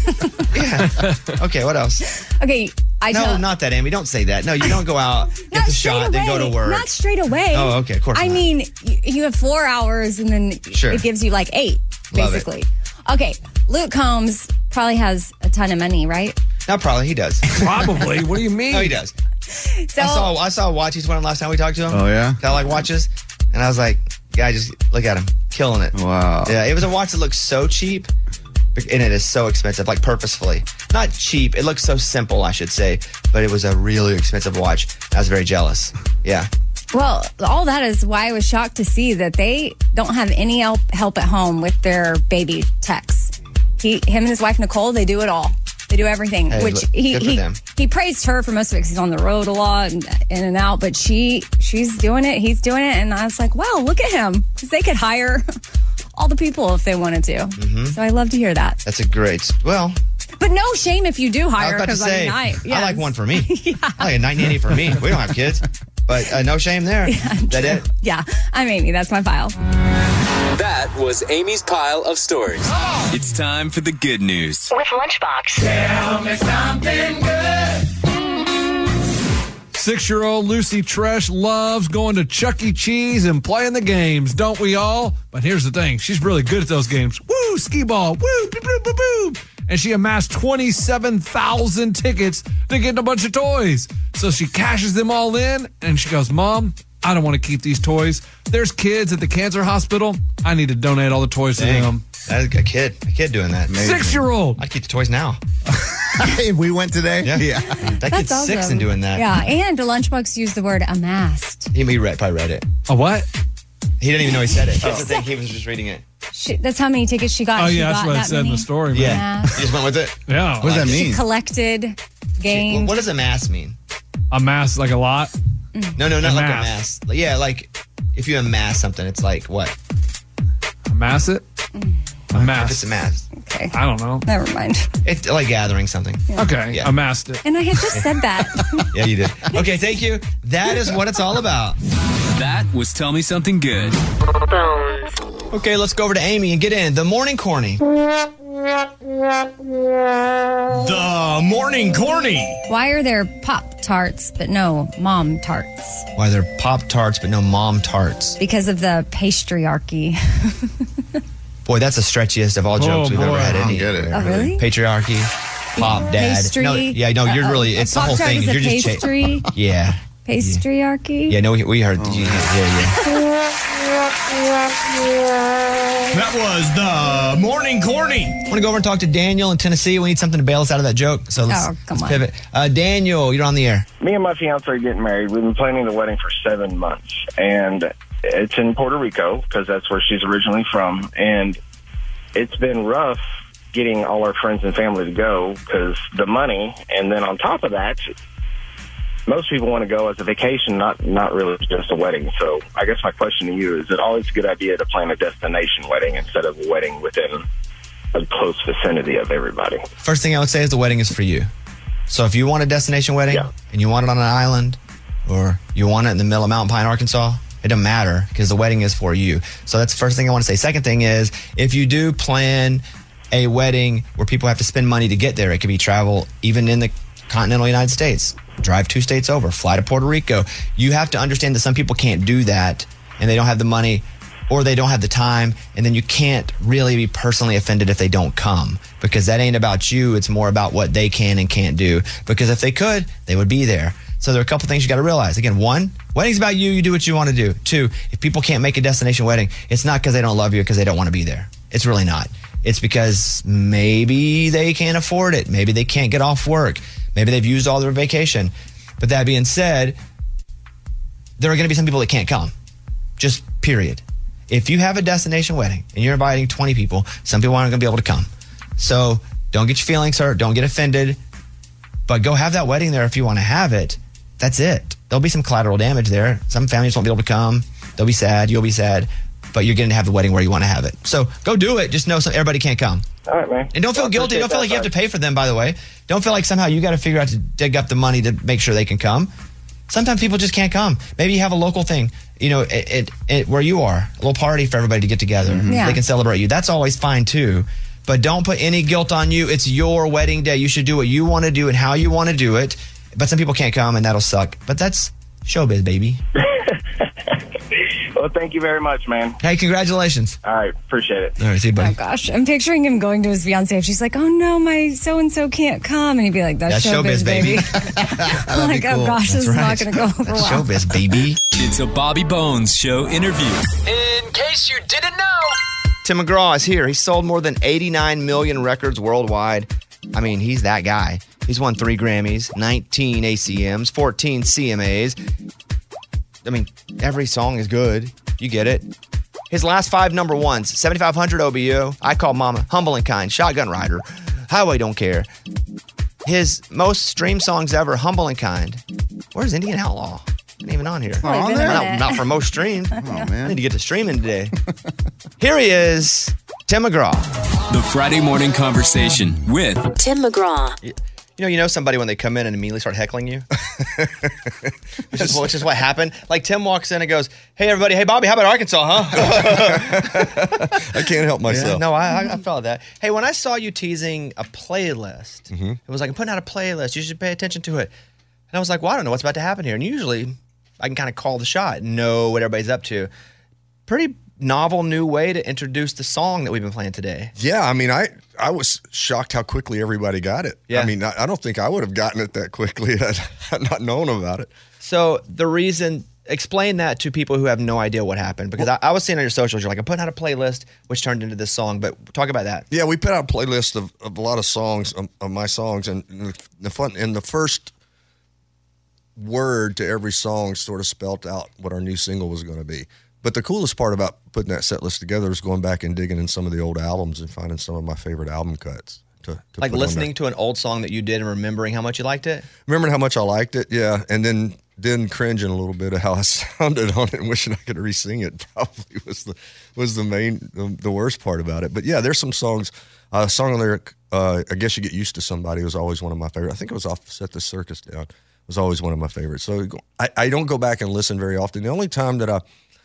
Yeah. Okay. What else? Okay, I No, tell, not that, Amy. Don't say that. No, you don't go out, get Not the straight shot, then go away. to work. Not straight away. Oh, okay, of course I not. mean, y- you have four hours and then Sure. it gives you like eight, Love it. basically. Okay, Luke Combs probably has a ton of money, right? No, probably he does. Probably. What do you mean? No, he does. So I saw I saw a watch he's wearing last time we talked to him. Oh, yeah? I like watches, and I was like, guy, just look at him, killing it. Wow. Yeah, it was a watch that looks so cheap, and it is so expensive, like purposefully. Not cheap. It looks so simple, I should say, but it was a really expensive watch. I was very jealous. Yeah. Well, all that is why I was shocked to see that they don't have any help, help at home with their baby Tex. He, him and his wife Nicole, they do it all. They do everything. Hey, which look, he good for he, them. he praised her for most of it because he's on the road a lot and in and out. But she she's doing it. He's doing it, and I was like, wow, look at him, because they could hire all the people if they wanted to. Mm-hmm. So I love to hear that. That's a great. Well, but no shame if you do I was hire. about to Because I say, mean, I, I yes. like one for me. I like a night nanny for me. We don't have kids, but uh, no shame there. Yeah, that it. Yeah, I'm Amy. That's my file. That was Amy's pile of stories. It's time for the good news. With Lunchbox. Tell me something good. Six-year-old Lucy Tresh loves going to Chuck E. Cheese and playing the games, don't we all? But here's the thing. She's really good at those games. Woo, skee ball. Woo, boop, boop, boop, boop. And she amassed twenty-seven thousand tickets to get a bunch of toys. So she cashes them all in, and she goes, Mom, I don't want to keep these toys. There's kids at the cancer hospital. I need to donate all the toys Dang. to them. That's a kid. A kid doing that. Six-year-old. I'd keep the toys now. If we went today, Yeah. yeah. That That's kid's six awesome. and doing that. Yeah, and the Lunchbox used the word amassed. He, he read, probably read it. A what? He didn't even know he said it. That's the thing. He was just reading it. She, that's how many tickets she got. Oh, She yeah, that's got what it that said in many. the story. Yeah. Man. He just went with it. Yeah. What does that She mean? collected, gained. What does amass mean? Amass like a lot? No, no, not like Amass. amass. Yeah, like if you amass something, it's like what? Amass it? If Amass. it's amass. Okay. I don't know. Never mind. It's like gathering something. Okay. Yeah. Amassed it. And I had just said that. Yeah, you did. Okay, thank you. That is what it's all about. That was Tell Me Something Good. Okay, let's go over to Amy and get in the morning corny. The morning corny. Why are there Pop Tarts but no Mom Tarts? Why they're Pop Tarts but no Mom Tarts? Because of the patriarchy. Boy, that's the stretchiest of all jokes Oh, we've ever boy. had. I don't Any. get it. Oh, really? Patriarchy, pop, dad. Pastry. No, yeah, no, you're Uh, really. It's the whole Pop-Tart thing. is a You're just cha- pastry. Yeah. Patriarchy. Yeah, no, we, we heard. Yeah, yeah, yeah. That was the morning corny. I want to go over and talk to Daniel in Tennessee. We need something to bail us out of that joke. So let's, Oh, come let's on. pivot. Uh, Daniel, you're on the air. Me and my fiance are getting married. We've been planning the wedding for seven months, and it's in Puerto Rico because that's where she's originally from. And it's been rough getting all our friends and family to go because the money, and then on top of that, most people want to go as a vacation, not not really just a wedding. So I guess my question to you is: is it always a good idea to plan a destination wedding instead of a wedding within a close vicinity of everybody? First thing I would say is the wedding is for you. So if you want a destination wedding Yeah. and you want it on an island or you want it in the middle of Mountain Pine, Arkansas, it doesn't matter because the wedding is for you. So that's the first thing I want to say. Second thing is if you do plan a wedding where people have to spend money to get there, it could be travel even in the continental United States. Drive two states over, fly to Puerto Rico. You have to understand that some people can't do that and they don't have the money or they don't have the time, and then you can't really be personally offended if they don't come because that ain't about you. It's more about what they can and can't do, because if they could, they would be there. So there are a couple things you got to realize. Again, one, wedding's about you. You do what you want to do. Two, if people can't make a destination wedding, it's not because they don't love you, because they don't want to be there. It's really not. It's because maybe they can't afford it. Maybe they can't get off work. Maybe they've used all their vacation. But that being said, there are going to be some people that can't come. Just period. If you have a destination wedding and you're inviting twenty people, some people aren't going to be able to come. So don't get your feelings hurt. Don't get offended. But go have that wedding there if you want to have it. That's it. There'll be some collateral damage there. Some families won't be able to come. They'll be sad. You'll be sad. But you're going to have the wedding where you want to have it. So go do it. Just know some, everybody can't come. All right, man. And don't feel I guilty. appreciate Don't feel that, like you have to bud. pay for them, by the way. Don't feel like somehow you got to figure out to dig up the money to make sure they can come. Sometimes people just can't come. Maybe you have a local thing, you know, it, it, it, where you are, a little party for everybody to get together. Yeah. They can celebrate you. That's always fine, too. But don't put any guilt on you. It's your wedding day. You should do what you want to do and how you want to do it. But some people can't come, and that'll suck. But that's showbiz, baby. Well, thank you very much, man. Hey, congratulations. All right, appreciate it. All right, see you, Oh buddy. gosh, I'm picturing him going to his fiance. If she's like, "Oh no, my so and so can't come," and he'd be like, "That's, That's showbiz, baby. I'm like, "Oh gosh, this is not going to go over That's well." showbiz, baby. It's a Bobby Bones Show interview. In case you didn't know. Tim McGraw is here. He sold more than eighty-nine million records worldwide. I mean, he's that guy. He's won three Grammys, nineteen A C Ms, fourteen C M As. I mean, every song is good. You get it. His last five number ones, seventy-five hundred O B U, I Call Mama, Humble and Kind, Shotgun Rider, Highway Don't Care. His most streamed songs ever, Humble and Kind. Where's Indian Outlaw? Ain't even on here. Oh, on there? Not, not for most streamed. Oh, I man. need to get to streaming today. Here he is, Tim McGraw. The Friday Morning Conversation with Tim McGraw. You know, you know somebody when they come in and immediately start heckling you? which, is, which is what happened. Like Tim walks in and goes, hey, everybody. Hey, Bobby, how about Arkansas, huh? I can't help myself. Yeah, no, I, I felt that. Hey, when I saw you teasing a playlist, Mm-hmm. it was like, I'm putting out a playlist. You should pay attention to it. And I was like, well, I don't know what's about to happen here. And usually I can kind of call the shot, know what everybody's up to. Pretty novel new way to introduce the song that we've been playing today. Yeah, I mean, I, I was shocked how quickly everybody got it. Yeah. I mean, I, I don't think I would have gotten it that quickly had I not known about it. So the reason, explain that to people who have no idea what happened. Because I, I was seeing on your socials, you're like, I'm putting out a playlist, which turned into this song. But talk about that. Yeah, we put out a playlist of, of a lot of songs, of, of my songs. And the fun, and the first word to every song sort of spelt out what our new single was going to be. But the coolest part about putting that set list together is going back and digging in some of the old albums and finding some of my favorite album cuts. To, to Like put on listening there. to an old song that you did and remembering how much you liked it? Remembering how much I liked it, yeah. And then then cringing a little bit of how I sounded on it and wishing I could re-sing it probably was the was the main, the, the worst part about it. But yeah, there's some songs. Uh, a song on there, uh, I Guess You Get Used to Somebody was always one of my favorites. I think it was off Set the Circus Down. It was always one of my favorites. So I, I don't go back and listen very often. The only time that I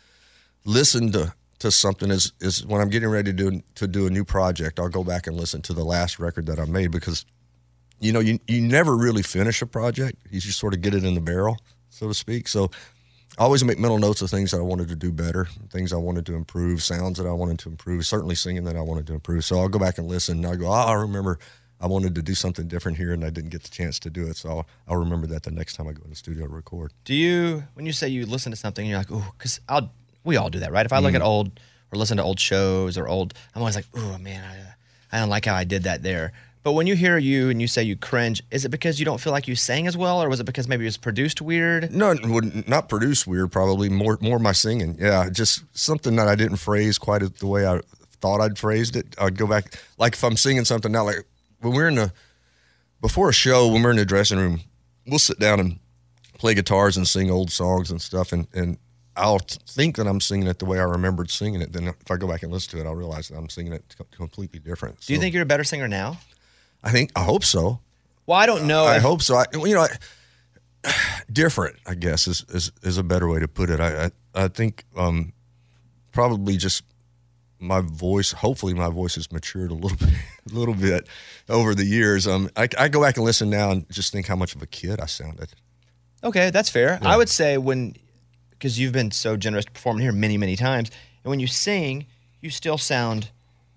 listen to, to something is is when I'm getting ready to do, to do a new project. I'll go back and listen to the last record that I made because, you know, you, you never really finish a project. You just sort of get it in the barrel, so to speak. So I always make mental notes of things that I wanted to do better, things I wanted to improve, sounds that I wanted to improve, certainly singing that I wanted to improve. So I'll go back and listen, and I'll go, oh, I remember I wanted to do something different here, and I didn't get the chance to do it. So I'll, I'll remember that the next time I go in the studio to record. Do you, when you say you listen to something, you're like, ooh, because I'll, we all do that, right? If I look Mhm. at old or listen to old shows or old, I'm always like, ooh, man, I, I don't like how I did that there. But when you hear you and you say you cringe, is it because you don't feel like you sang as well, or was it because maybe it was produced weird? No, it would not produced weird, probably more more my singing. Yeah, just something that I didn't phrase quite the way I thought I'd phrased it. I'd go back, like if I'm singing something now, like when we're in the, before a show, when we're in the dressing room, we'll sit down and play guitars and sing old songs and stuff, and, and I'll think that I'm singing it the way I remembered singing it. Then if I go back and listen to it, I'll realize that I'm singing it completely different. Do you So think you're a better singer now? I think, I hope so. Well, I don't know. I if- hope so. I, you know, I, different, I guess, is, is is a better way to put it. I I, I think um, probably just my voice. Hopefully, my voice has matured a little bit, a little bit over the years. Um, I, I go back and listen now and just think how much of a kid I sounded. Okay, that's fair. Yeah. I would say when, because you've been so generous to performing here many, many times, and when you sing, you still sound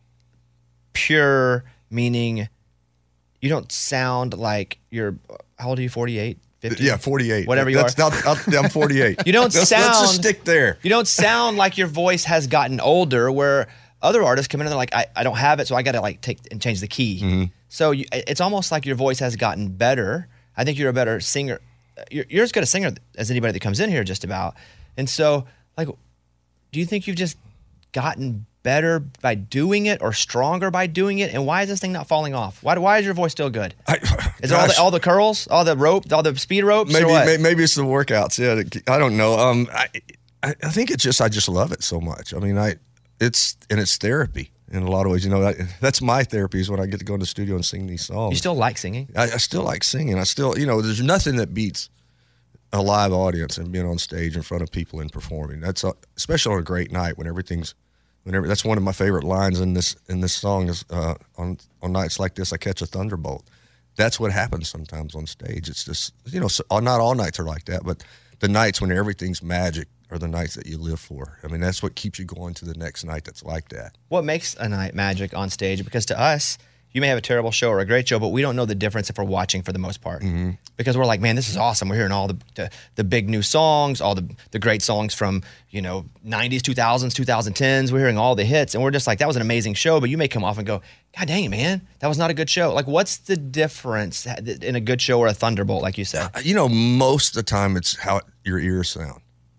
pure, meaning you don't sound like you're, how old are you, forty-eight, fifty? Yeah, forty-eight. Whatever you That's, are. I'll, I'll, I'm forty-eight. You don't let's, sound. Let's just stick there. You don't sound like your voice has gotten older, where other artists come in and they're like, I, I don't have it, so I got to like take and change the key. Mm-hmm. So you, it's almost like your voice has gotten better. I think you're a better singer. You're, you're as good a singer as anybody that comes in here, just about. And so, like, do you think you've just gotten better by doing it, or stronger by doing it? And why is this thing not falling off? Why, why is your voice still good? I, is it all the, all the curls, all the rope, all the speed ropes, Maybe or what? may- maybe it's the workouts. Yeah, I don't know. Um, I, I I think it's just I just love it so much. I mean, I it's and it's therapy in a lot of ways. You know, that, that's my therapy is when I get to go in the studio and sing these songs. You still like singing? I, I still like singing. I still, you know, there's nothing that beats a live audience and being on stage in front of people and performing. That's a, especially on a great night when everything's, whenever. That's one of my favorite lines in this in this song is uh, on on nights like this I catch a thunderbolt. That's what happens sometimes on stage. It's just, you know, so, not all nights are like that, but the nights when everything's magic are the nights that you live for. I mean, that's what keeps you going to the next night that's like that. What makes a night magic on stage? Because to us, you may have a terrible show or a great show, but we don't know the difference if we're watching for the most part. Mm-hmm. Because we're like, man, this is awesome. We're hearing all the, the the big new songs, all the the great songs from, you know, nineties, two thousands, twenty tens. We're hearing all the hits, and we're just like, that was an amazing show. But you may come off and go, God dang it, man, that was not a good show. Like, what's the difference in a good show or a thunderbolt, like you said? You know, most of the time it's how your ears sound.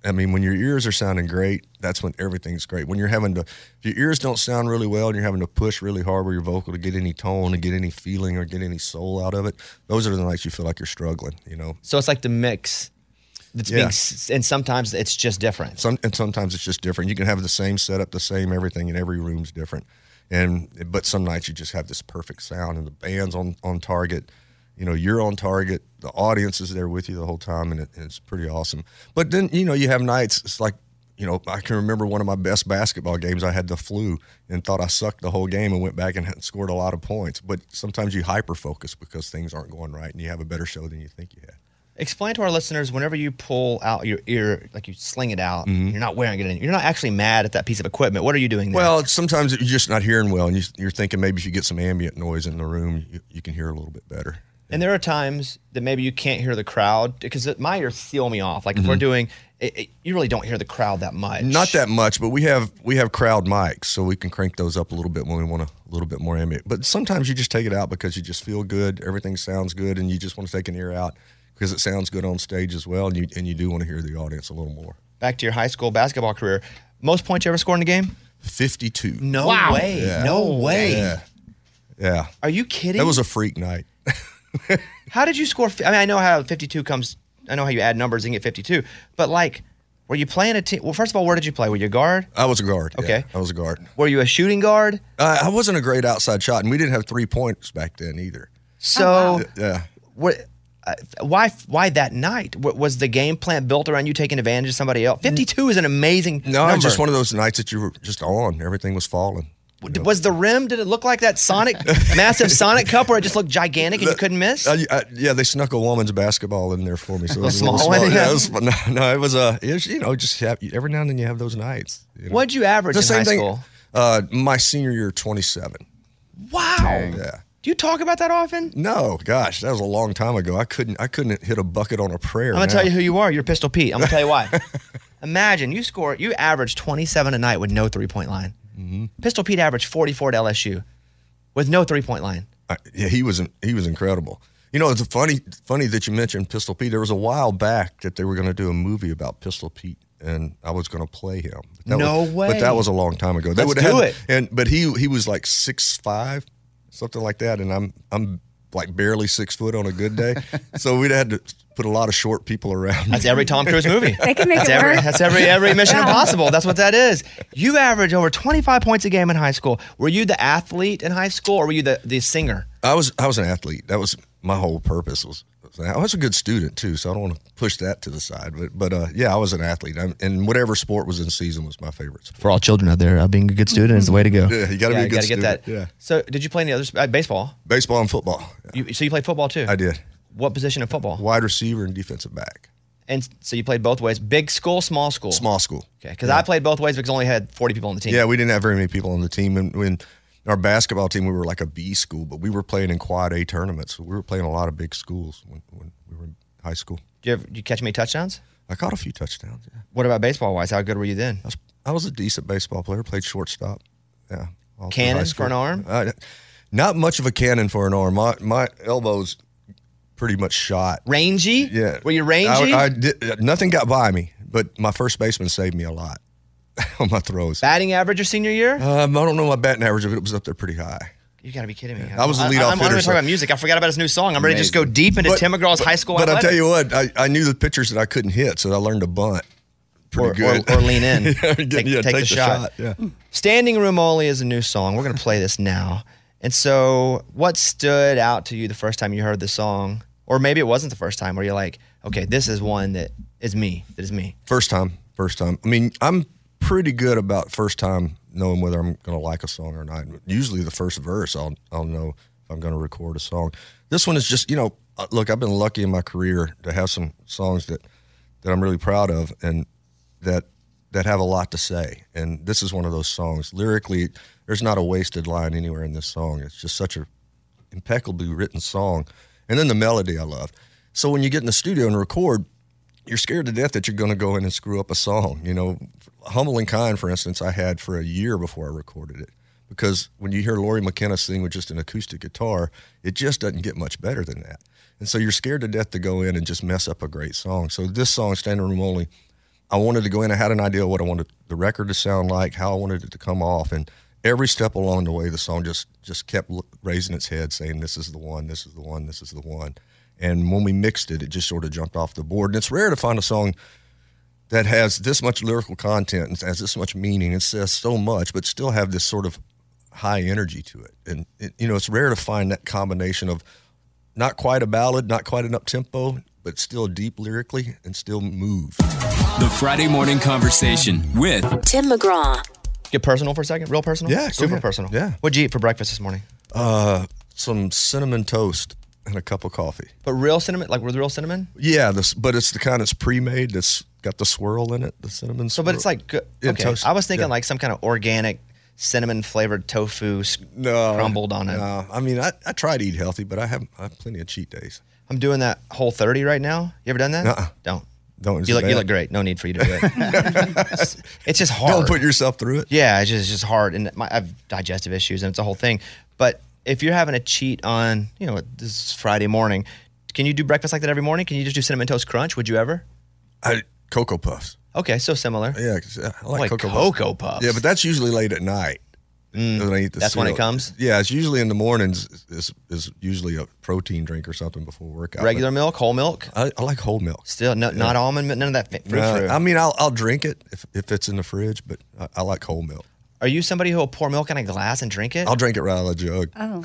I mean, when your ears are sounding great, that's when everything's great. When you're having to, if your ears don't sound really well and you're having to push really hard with your vocal to get any tone, to get any feeling or get any soul out of it, those are the nights you feel like you're struggling, you know? So it's like the mix. That's Yeah. being, s- and sometimes it's just different. Some, and sometimes it's just different. You can have the same setup, the same everything, and every room's different. And but some nights you just have this perfect sound, and the band's on, on target. You know, you're on target. The audience is there with you the whole time, and, it, and it's pretty awesome. But then, you know, you have nights, it's like, you know, I can remember one of my best basketball games. I had the flu and thought I sucked the whole game and went back and had scored a lot of points. But sometimes you hyper-focus because things aren't going right, and you have a better show than you think you had. Explain to our listeners, whenever you pull out your ear, like you sling it out, Mhm. you're not wearing it in. You're not actually mad at that piece of equipment. What are you doing there? Well, sometimes you're just not hearing well, and you, you're thinking maybe if you get some ambient noise in the room, you, you can hear a little bit better. And there are times that maybe you can't hear the crowd because my ears seal me off. Like if we're Mhm. doing, it, it, you really don't hear the crowd that much. Not that much, but we have we have crowd mics, so we can crank those up a little bit when we want a little bit more ambient. But sometimes you just take it out because you just feel good, everything sounds good, and you just want to take an ear out because it sounds good on stage as well, and you and you do want to hear the audience a little more. Back to your high school basketball career. Most points you ever scored in a game? fifty-two. No way. Yeah. No way. Yeah. Yeah. Are you kidding? That was a freak night. How did you score? fi- I mean, I know how fifty-two comes. I know how you add numbers and get fifty-two. But like, were you playing a team? Well, first of all, where did you play? Were you a guard? I was a guard. yeah. Okay. I was a guard. Were you a shooting guard? Uh, I wasn't a great outside shot, and we didn't have three points back then either. So, Yeah. what? Uh, why? Why that night? Wa- Was the game plan built around you taking advantage of somebody else? fifty-two is an amazing No, number. it's just one of those nights that you were just on. Everything was falling. Was the rim? Did it look like that Sonic, massive Sonic cup, where it just looked gigantic and you couldn't miss? Uh, uh, yeah, they snuck a woman's basketball in there for me. So it A was a little small one, Yeah, yeah. it was, no, no, it was uh, it was, you know, just have, every now and then you have those nights. You know? What'd you average The in same high thing. school? Uh, my senior year, twenty-seven. Wow. Yeah. Do you talk about that often? No, gosh, that was a long time ago. I couldn't, I couldn't hit a bucket on a prayer. I'm gonna now. tell you who you are. You're Pistol Pete. I'm gonna tell you why. Imagine you score, you average twenty-seven a night with no three point line. Mm-hmm. Pistol Pete averaged forty-four at L S U with no three point line. I, yeah, he was he was incredible. You know, it's funny funny that you mentioned Pistol Pete. There was a while back that they were going to do a movie about Pistol Pete, and I was going to play him. But that No was, way. But that was a long time ago. They Let's would have do had- it. And but he he was like six five, something like that, and I'm I'm like barely six foot on a good day. So we'd had to put a lot of short people around. That's every Tom Cruise movie. They can make that's it every, work. That's every every Mission Yeah. Impossible. That's what that is. You average over twenty-five points a game in high school. Were you the athlete in high school, or were you the, the singer? I was I was an athlete. That was my whole purpose. Was, was I was a good student too, so I don't want to push that to the side. But but uh, yeah, I was an athlete, I'm, and whatever sport was in season was my favorite sport. For all children out there, uh, being a good student is the way to go. Yeah, you got to be a good gotta student. get that. Yeah, So, did you play any other sp- uh, baseball? baseball and football. You, so you played football too. I did. What position in football? Wide receiver and defensive back. And so you played both ways. Big school, small school. Small school. Okay, because Yeah. I played both ways because I only had forty people on the team. Yeah, we didn't have very many people on the team, and when our basketball team, we were like a B school, but we were playing in quad A tournaments. So we were playing a lot of big schools when, when we were in high school. Did you, ever, did you catch many touchdowns? I caught a few touchdowns. Yeah. What about baseball wise? How good were you then? I was, I was a decent baseball player. Played shortstop. Yeah. all through Cannon high for school. an arm? Uh, not much of a cannon for an arm. My my elbows pretty much shot. Rangy? Yeah. Were you rangy? I, I did, nothing got by me, but my first baseman saved me a lot on my throws. Batting average your senior year? Um, I don't know my batting average, but it was up there pretty high. You got to be kidding me. I was the leadoff I'm, I'm hitter, going to so- talk about music. I forgot about his new song. I'm ready to just go deep into But- Tim McGraw's but- high school But I'll athletic. tell you what, I, I knew the pitchers that I couldn't hit, so I learned to bunt. Pretty Or- good. or- or lean in. yeah, Take- yeah, take the shot. Yeah. Standing Room Only is a new song. We're going to play this now. And so, what stood out to you the first time you heard the song? Or maybe it wasn't the first time where you're like, okay, this is one that is me. That is me. First time, first time. I mean, I'm pretty good about first time knowing whether I'm going to like a song or not. Usually the first verse, I'll I'll know if I'm going to record a song. This one is just, you know, uh, look, I've been lucky in my career to have some songs that, that I'm really proud of and that that have a lot to say. And this is one of those songs. Lyrically, there's not a wasted line anywhere in this song. It's just such a impeccably written song. And then the melody I loved. So when you get in the studio and record, you're scared to death that you're going to go in and screw up a song. You know, Humble and Kind, for instance, I had for a year before I recorded it. Because when you hear Lori McKenna sing with just an acoustic guitar, it just doesn't get much better than that. And so you're scared to death to go in and just mess up a great song. So this song, Standing Room Only, I wanted to go in. I had an idea of what I wanted the record to sound like, how I wanted it to come off, and every step along the way, the song just just kept raising its head, saying, "This is the one. This is the one. This is the one." And when we mixed it, it just sort of jumped off the board. And it's rare to find a song that has this much lyrical content and has this much meaning and says so much, but still have this sort of high energy to it. And, it, you know, it's rare to find that combination of not quite a ballad, not quite an up-tempo, but still deep lyrically and still move. The Friday Morning Conversation with Tim McGraw. Get personal for a second? Real personal? Yeah, go Super ahead. personal. Yeah. What'd you eat for breakfast this morning? Uh, some cinnamon toast and a cup of coffee. But real cinnamon? Like with real cinnamon? Yeah, this, but it's the kind that's pre-made that's got the swirl in it, the cinnamon So, swirl. but it's like, good. Yeah, Okay, toast. I was thinking Yeah. like some kind of organic cinnamon-flavored tofu s- No, crumbled on it. No, I mean, I, I try to eat healthy, but I have, I have plenty of cheat days. I'm doing that Whole thirty right now. You ever done that? Nuh-uh. Don't. Don't. Is You it look, you bad? look great. No need for you to do it. it's, it's just hard. Don't put yourself through it. Yeah, it's just, it's just hard. And my, I have digestive issues and it's a whole thing. But if you're having a cheat on, you know, this is Friday morning, can you do breakfast like that every morning? Can you just do Cinnamon Toast Crunch? Would you ever? I Cocoa Puffs. Okay, so similar. Yeah, 'cause, yeah, I like, Like Cocoa, Cocoa Puffs. Puffs. Yeah, but that's usually late at night. Mm, when I eat the that's when it cereal. comes? Yeah, it's usually in the mornings. Is, is, is usually a protein drink or something before workout. Regular milk, whole milk? I, I like whole milk. Still, no, not almond milk, none of that fi- fruit No, fruit. I mean, I'll I'll drink it if, if it's in the fridge, but I, I like whole milk. Are you somebody who will pour milk in a glass and drink it? I'll drink it right out of the jug. Oh.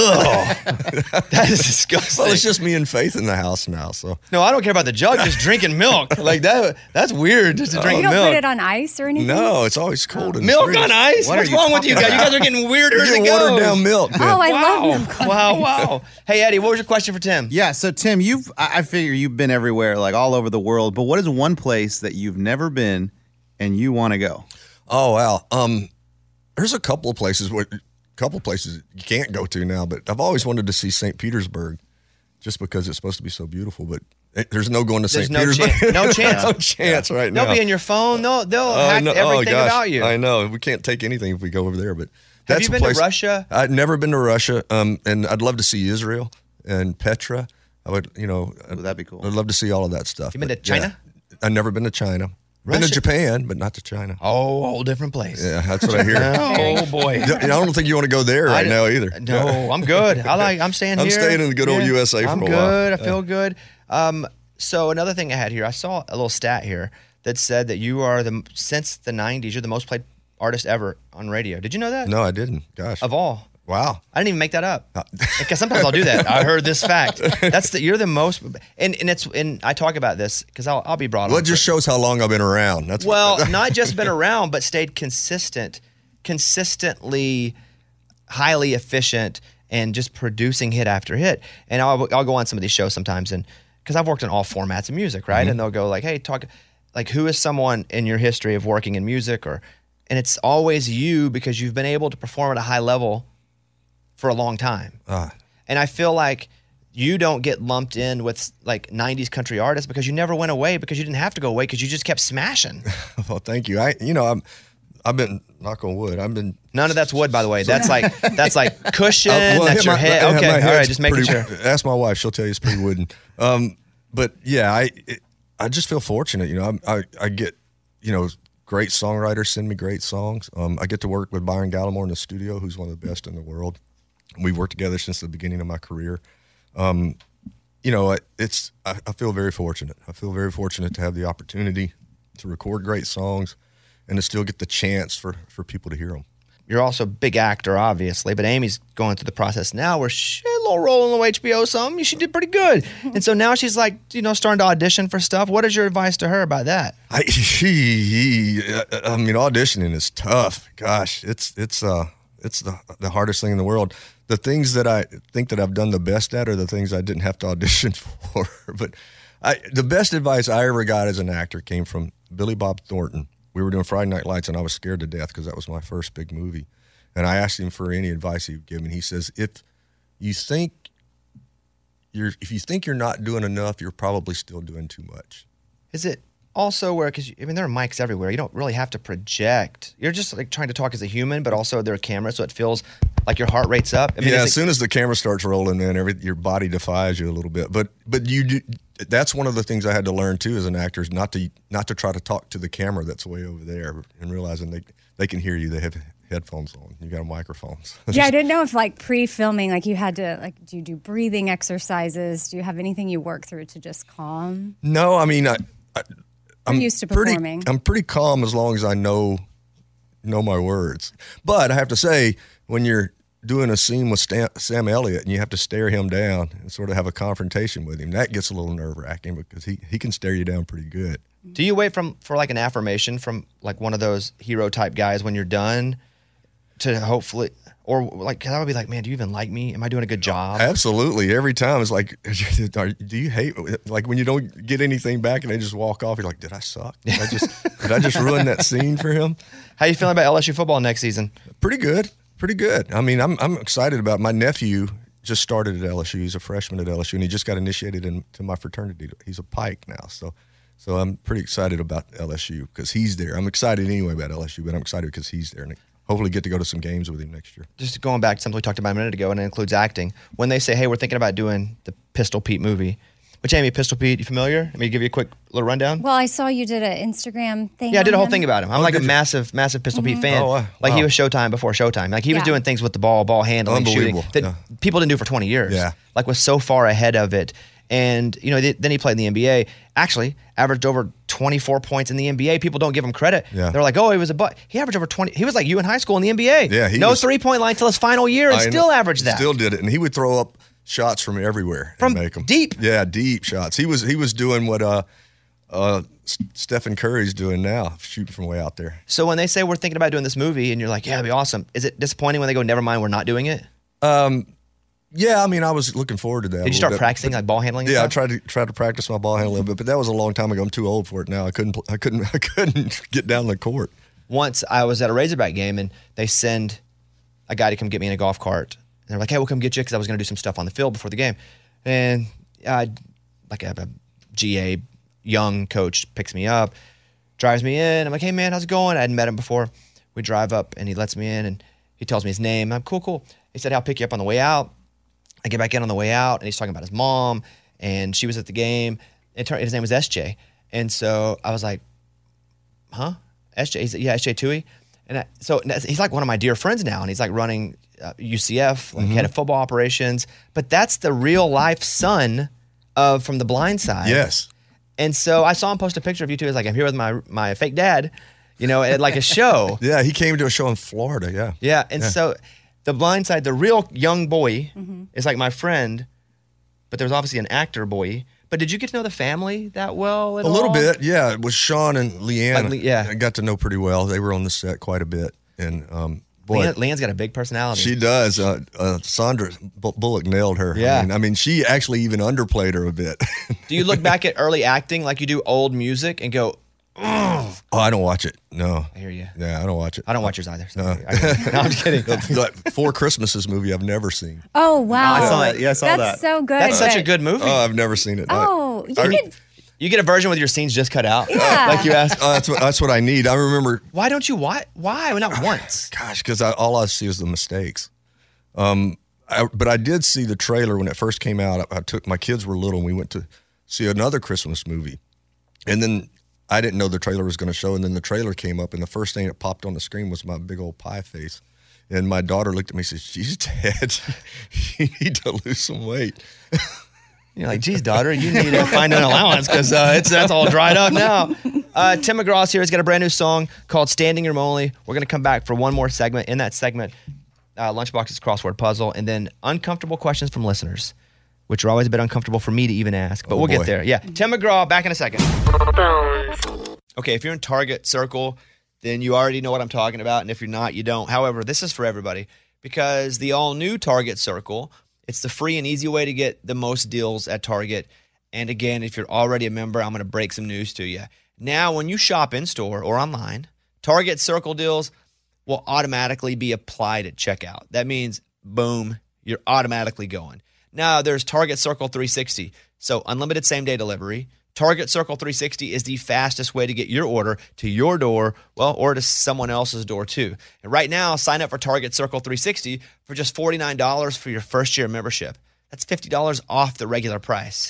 Ugh. That is disgusting. Well, it's just me and Faith in the house now, so No, I don't care about the jug. Just drinking milk like that. That's weird. Just to drink You don't milk. put it on ice or anything? no, it's always cold. in the Milk fridge. on ice? What What's are you wrong with you talking guys? You guys are getting weirder You're as it getting watered goes. down milk. Oh, I wow. love milk on Wow, ice. wow. Hey, Eddie, what was your question for Tim? Yeah, so Tim, you've I I figure you've been everywhere, like all over the world. But what is one place that you've never been and you want to go? Oh wow. Um, there's a couple of places where, couple of places you can't go to now, but I've always wanted to see Saint Petersburg, just because it's supposed to be so beautiful. But it, there's no going to There's Saint no Petersburg. chan- no chance. no chance right now. They'll be in your phone. They'll, they'll Oh, hack no- everything gosh, about you. I know. We can't take anything if we go over there. But Have that's you a been to place- Russia? I've never been to Russia, um, and I'd love to see Israel and Petra. I would, you know, that'd be cool. I'd love to see all of that stuff. You been to But, yeah, China? I've never been to China. Been to Russia? Japan, but not to China. Oh, whole different place. Yeah, that's what I hear. Oh boy. I don't think you want to go there right I- now either. No, I'm good. I like. I'm staying I'm here. staying in the good old U S A for I'm a good. while. I feel good. Um, so another thing I had here, I saw a little stat here that said that you are the since the nineties, you're the most played artist ever on radio. Did you know that? No, I didn't. Gosh. Of all. Wow. I didn't even make that up. Because sometimes I'll do that. I heard this fact. That's the you're the most, and and it's and I talk about this because I'll I'll be brought Well, on. it just shows how long I've been around. That's Well, what, not just been around, but stayed consistent, consistently highly efficient, and just producing hit after hit. And I'll, I'll go on some of these shows sometimes, and because I've worked in all formats of music, right? Mm-hmm. And they'll go like, "Hey, talk, like who is someone in your history of working in music?" Or, and it's always you because you've been able to perform at a high level for a long time. Ah. And I feel like you don't get lumped in with like nineties country artists because you never went away because you didn't have to go away because you just kept smashing. well, thank you. I, you know, I'm, I've been knock on wood. I've been. None of that's wood, by the way. That's like that's like cushion. Uh, well, that's hit your my- head. my- Okay, my all head's right, just making pretty- sure. Ask my wife; she'll tell you it's pretty wooden. Um, but yeah, I, it, I just feel fortunate. You know, I'm, I, I get, you know, great songwriters send me great songs. Um, I get to work with Byron Gallimore in the studio, who's one of the best in the world. We've worked together since the beginning of my career. Um, you know, it's I, I feel very fortunate. I feel very fortunate to have the opportunity to record great songs and to still get the chance for, for people to hear them. You're also a big actor, obviously, but Amy's going through the process now where she had a little role in the H B O something. She did pretty good. And so now she's like, you know, starting to audition for stuff. What is your advice to her about that? I, he, I mean, auditioning is tough. Gosh, it's it's uh it's the the hardest thing in the world. The things that I think that I've done the best at are the things I didn't have to audition for. But I, the best advice I ever got as an actor came from Billy Bob Thornton. We were doing Friday Night Lights, and I was scared to death because that was my first big movie. And I asked him for any advice he would give, and he says, "If you think you're, if you think you're not doing enough, you're probably still doing too much." Is it also where, because I mean, there are mics everywhere. You don't really have to project. You're just like trying to talk as a human, but also there are cameras, so it feels like your heart rate's up. I mean, yeah, is as it- soon as the camera starts rolling, man, every your body defies you a little bit. But but you do, that's one of the things I had to learn too as an actor is not to not to try to talk to the camera that's way over there and realizing they they can hear you. They have headphones on. You got microphones. Yeah, I didn't know if like pre-filming, like you had to like, do you do breathing exercises? Do you have anything you work through to just calm? No, I mean I, I I'm You're used to pretty, performing. I'm pretty calm as long as I know know my words. But I have to say, when you're doing a scene with Stan, Sam Elliott and you have to stare him down and sort of have a confrontation with him, that gets a little nerve-wracking because he, he can stare you down pretty good. Do you wait from for like an affirmation from like one of those hero type guys when you're done to hopefully, or like, cause I would be like, man, do you even like me? Am I doing a good job? Absolutely. Every time it's like, do you hate, like when you don't get anything back and they just walk off, you're like, did I suck? Did I just, did I just ruin that scene for him? How you feeling about L S U football next season? Pretty good. Pretty good. I mean, I'm I'm excited about it. My nephew just started at L S U. He's a freshman at L S U, and he just got initiated into my fraternity. He's a Pike now, so so I'm pretty excited about L S U because he's there. I'm excited anyway about L S U, but I'm excited because he's there, and hopefully get to go to some games with him next year. Just going back to something we talked about a minute ago, and it includes acting. When they say, hey, we're thinking about doing the Pistol Pete movie, which, Amy, Pistol Pete, you familiar? Let me give you a quick little rundown. Well, I saw you did an Instagram thing. Yeah, I did a on whole him. thing about him. I'm Oh, like a did you? massive, massive Pistol Pete fan. Oh, wow. Like he Wow. was Showtime before Showtime. Like he was Yeah. doing things with the ball, ball handling, shooting Unbelievable. that Yeah. people didn't do for twenty years. Yeah. Like was so far ahead of it. And, you know, th- then he played in the N B A. Actually, averaged over twenty-four points in the N B A. People don't give him credit. Yeah. They're like, oh, he was a butt. He averaged over twenty. He was like you in high school in the N B A. Yeah, he no was- three-point line till his final year and I still know. averaged that. Still did it, and he would throw up shots from everywhere From and make them deep. Yeah, deep shots. He was he was doing what uh uh S- Stephen Curry's doing now, shooting from way out there. So when they say we're thinking about doing this movie and you're like, yeah, that'd be awesome. Is it disappointing when they go, never mind, we're not doing it? Um, yeah, I mean, I was looking forward to that. Did a you little start bit. practicing like ball handling? and Yeah, I stuff? tried to tried to practice my ball handling a little bit, but that was a long time ago. I'm too old for it now. I couldn't pl- I couldn't I couldn't get down the court. Once I was at a Razorback game and they send a guy to come get me in a golf cart. And they're like, hey, we'll come get you because I was going to do some stuff on the field before the game. And uh, like a, a G A young coach picks me up, drives me in. I'm like, hey, man, how's it going? I hadn't met him before. We drive up and he lets me in and he tells me his name. I'm cool, cool. He said, I'll pick you up on the way out. I get back in on the way out and he's talking about his mom and she was at the game. It turned, his name was S J. And so I was like, huh? S J? He said, yeah, S J Tui. And I, so he's like one of my dear friends now, and he's like running uh, U C F, like head of football operations. But that's the real life son of From the Blind Side. Yes. And so I saw him post a picture of you two. He's like, I'm here with my my fake dad, you know, at like a show. Yeah, he came to a show in Florida. Yeah. Yeah, and Yeah. so the Blind Side, the real young boy, is like my friend, but there's obviously an actor boy. But did you get to know the family that well at A little all? bit, yeah. It was Sean and Leanne. Like Le- yeah. I got to know pretty well. They were on the set quite a bit, and um, boy, Leanne, Leanne's got a big personality. she does. Uh, uh, Sandra Bu- Bullock nailed her. Yeah. I mean, I mean, she actually even underplayed her a bit. Do you look back at early acting like you do old music and go, oh, Oh, I don't watch it. No. I hear you. Yeah, I don't watch it. I don't watch yours either. No. Sorry. I- no, I'm just kidding. That Four Christmases movie I've never seen. Oh, wow. I saw that. Yeah, I saw That's that. so good. That's such a but- good movie. Oh, I've never seen it. Oh, you I- could. You get a version with your scenes just cut out, Yeah. like you asked. Oh, that's what that's what I need. I remember, Why don't you? Why? Why? Well, not once. gosh, because all I see is the mistakes. Um, I, but I did see the trailer when it first came out. I, I took my kids were little, and we went to see another Christmas movie, and then I didn't know the trailer was going to show. And then the trailer came up, and the first thing that popped on the screen was my big old pie face. And my daughter looked at me and said, "She's dead. You need to lose some weight." You're like, geez, daughter, you need to find an allowance because uh, it's that's all dried up now. Uh, Tim McGraw's here. He's got a brand new song called "Standing Room Only." We're gonna come back for one more segment. In that segment, uh, Lunchbox's crossword puzzle, and then uncomfortable questions from listeners, which are always a bit uncomfortable for me to even ask. But Oh, we'll boy. get there. Yeah, Tim McGraw, back in a second. Okay, if you're in Target Circle, then you already know what I'm talking about, and if you're not, you don't. However, this is for everybody because the all-new Target Circle, it's the free and easy way to get the most deals at Target. And again, if you're already a member, I'm going to break some news to you. Now, when you shop in-store or online, Target Circle deals will automatically be applied at checkout. That means, boom, you're automatically going. Now, there's Target Circle three sixty, so unlimited same-day delivery. Target Circle three sixty is the fastest way to get your order to your door, well, or to someone else's door too. And right now, sign up for Target Circle three sixty for just forty-nine dollars for your first year membership. That's fifty dollars off the regular price.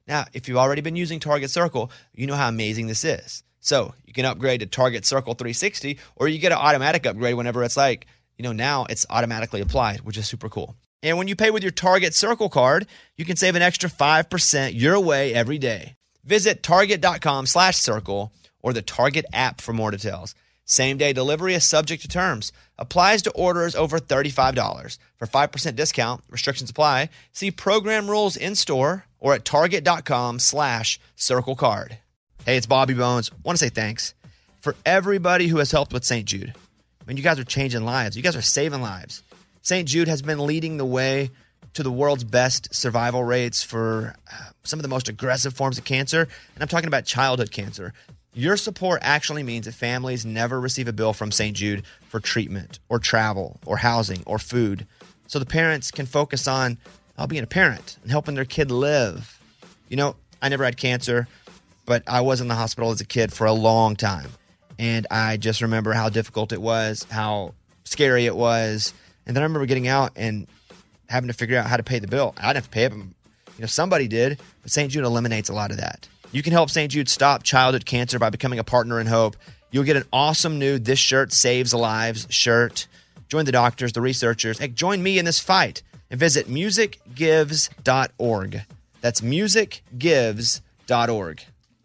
Now, if you've already been using Target Circle, you know how amazing this is. So you can upgrade to Target Circle three sixty, or you get an automatic upgrade whenever it's like, you know, now it's automatically applied, which is super cool. And when you pay with your Target Circle card, you can save an extra five percent your way every day. Visit target.com slash circle or the Target app for more details. Same-day delivery is subject to terms. Applies to orders over thirty-five dollars. For five percent discount, restrictions apply. See program rules in-store or at target.com slash circle card. Hey, it's Bobby Bones. Want to say thanks for everybody who has helped with Saint Jude. I mean, you guys are changing lives. You guys are saving lives. Saint Jude has been leading the way to the world's best survival rates for uh, some of the most aggressive forms of cancer, and I'm talking about childhood cancer. Your support actually means that families never receive a bill from Saint Jude for treatment or travel or housing or food, so the parents can focus on uh, being a parent and helping their kid live. You know, I never had cancer, but I was in the hospital as a kid for a long time, and I just remember how difficult it was, how scary it was, and then I remember getting out and having to figure out how to pay the bill. I didn't have to pay it, but, you know, somebody did, but Saint Jude eliminates a lot of that. You can help Saint Jude stop childhood cancer by becoming a partner in hope. You'll get an awesome new This Shirt Saves Lives shirt. Join the doctors, the researchers. Hey, join me in this fight and visit music gives dot org. That's music gives dot org.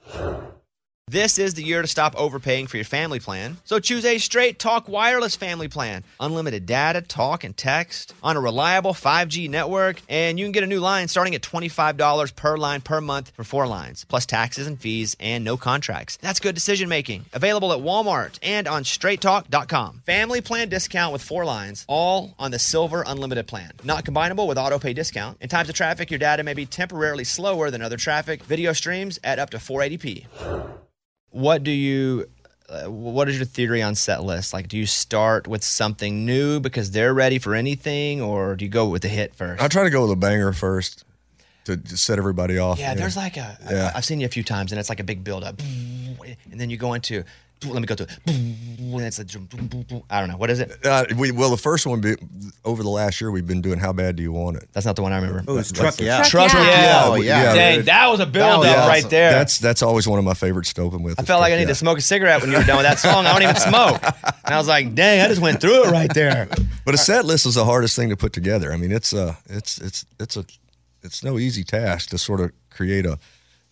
This is the year to stop overpaying for your family plan. So choose a Straight Talk Wireless family plan. Unlimited data, talk, and text on a reliable five G network. And you can get a new line starting at twenty-five dollars per line per month for four lines, plus taxes and fees and no contracts. That's good decision making. Available at Walmart and on straight talk dot com. Family plan discount with four lines, all on the Silver Unlimited plan. Not combinable with auto pay discount. In times of traffic, your data may be temporarily slower than other traffic. Video streams at up to four eighty p. What do you, uh, what is your theory on set lists? Like, do you start with something new because they're ready for anything, or do you go with the hit first? I try to go with a banger first to, to set everybody off. Yeah, there's like a, Yeah. I, I've seen you a few times, and it's like a big build-up. And then you go into, let me go to, and it's a, I don't know, what is it? Uh, we, well, the first one, be, over the last year, we've been doing How Bad Do You Want It? That's not the one I remember. Oh, it's That's- Truck Yeah. Truck Truck Yeah. Yeah. Oh, yeah. Dang, that was a build-up Yeah. right there. That's that's always one of my favorites to open with. I felt like I need to smoke a cigarette when you were done with that song. I don't even smoke. And I was like, dang, I just went through it right there. But a set list is the hardest thing to put together. I mean, it's a, it's it's it's a, it's no easy task to sort of create a,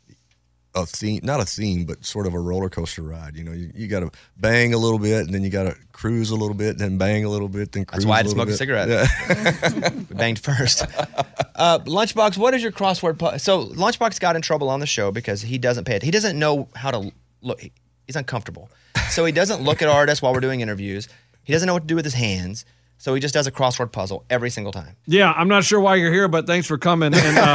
a theme, not a theme, but sort of a roller coaster ride. You know, you, you got to bang a little bit, and then you got to cruise a little bit, then bang a little bit, then cruise. That's why I had a to little smoke a bit. cigarette. Yeah. We banged first. Uh, Lunchbox, what is your crossword? Pu- so Lunchbox got in trouble on the show because he doesn't pay it. He doesn't know how to look. He- He's uncomfortable. So he doesn't look at artists while we're doing interviews. He doesn't know what to do with his hands. So he just does a crossword puzzle every single time. Yeah, I'm not sure why you're here, but thanks for coming. And uh,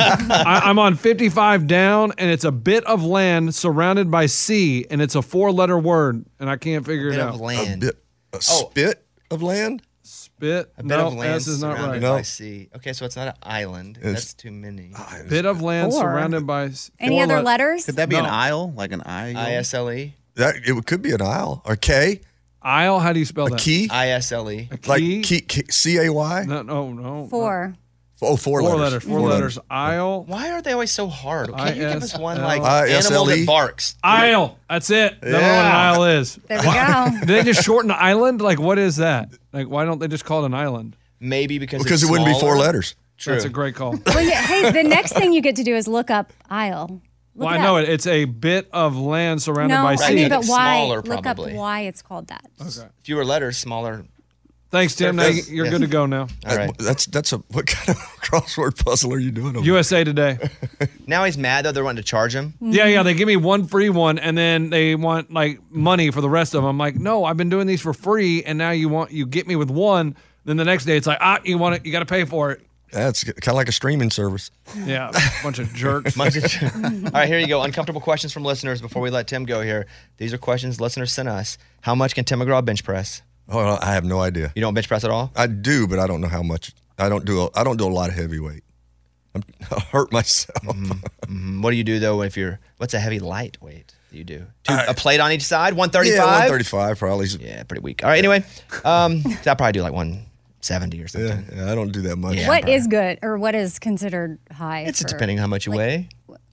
I, I'm on fifty-five down, and it's a bit of land surrounded by sea, and it's a four-letter word, and I can't figure Bit it of out. land. A bit, a spit of land. Spit. A bit no, of land S is not surrounded right. by No. sea. Okay, so it's not an island. It's- That's too many. Bit of land Four. surrounded by s- Any four other let- letters? Could that be an No. aisle? Like an aisle? I S L E. That it could be an aisle or K, Isle. How do you spell a that? key, I S L E. A key? like key, key, C A Y. No, no, no. Four. Oh, four, Four letters. letters. Four, letters. Isle. Why are they always so hard? Can't you give us one like I S L E? animal that barks? Isle. That's it. Don't know what an Yeah. isle is. There we go. Did they just shorten the island? Like, what is that? Like, why don't they just call it an island? Maybe because Because it's it wouldn't be four smaller. letters. True. That's a great call. Well, yeah, hey, the next thing you get to do is look up aisle. Look Well, it I know up. it. It's a bit of land surrounded No, by I sea. mean, but why? Smaller, Look probably. up why it's called that. Okay. Fewer letters, smaller. Thanks, Tim. Now Surface. you're Yes. good to go now. All right. That's that's a what kind of crossword puzzle are you doing? Over U S A Today. Now he's mad though. They're wanting to charge him. Yeah, yeah. They give me one free one, and then they want like money for the rest of them. I'm like, no, I've been doing these for free, and now you want you get me with one. Then the next day it's like, ah, you want it? You got to pay for it. That's kind of like a streaming service. Yeah, bunch of jerks. Bunch of- All right, here you go. Uncomfortable questions from listeners before we let Tim go here. These are questions listeners sent us. How much can Tim McGraw bench press? Oh, I have no idea. You don't bench press at all? I do, but I don't know how much. I don't do. A, I don't do a lot of heavyweight. I'm, I'll hurt myself. Mm, what do you do though if you're? What's a heavy lightweight that you do? Two, a plate on each side. one thirty-five. Yeah, one thirty-five probably. Yeah, pretty weak. All right. Anyway, um, I probably do like one seventy or something. Yeah, yeah, I don't do that much. Yeah, What probably. is good or what is considered high? It's for, depending on how much you like, weigh.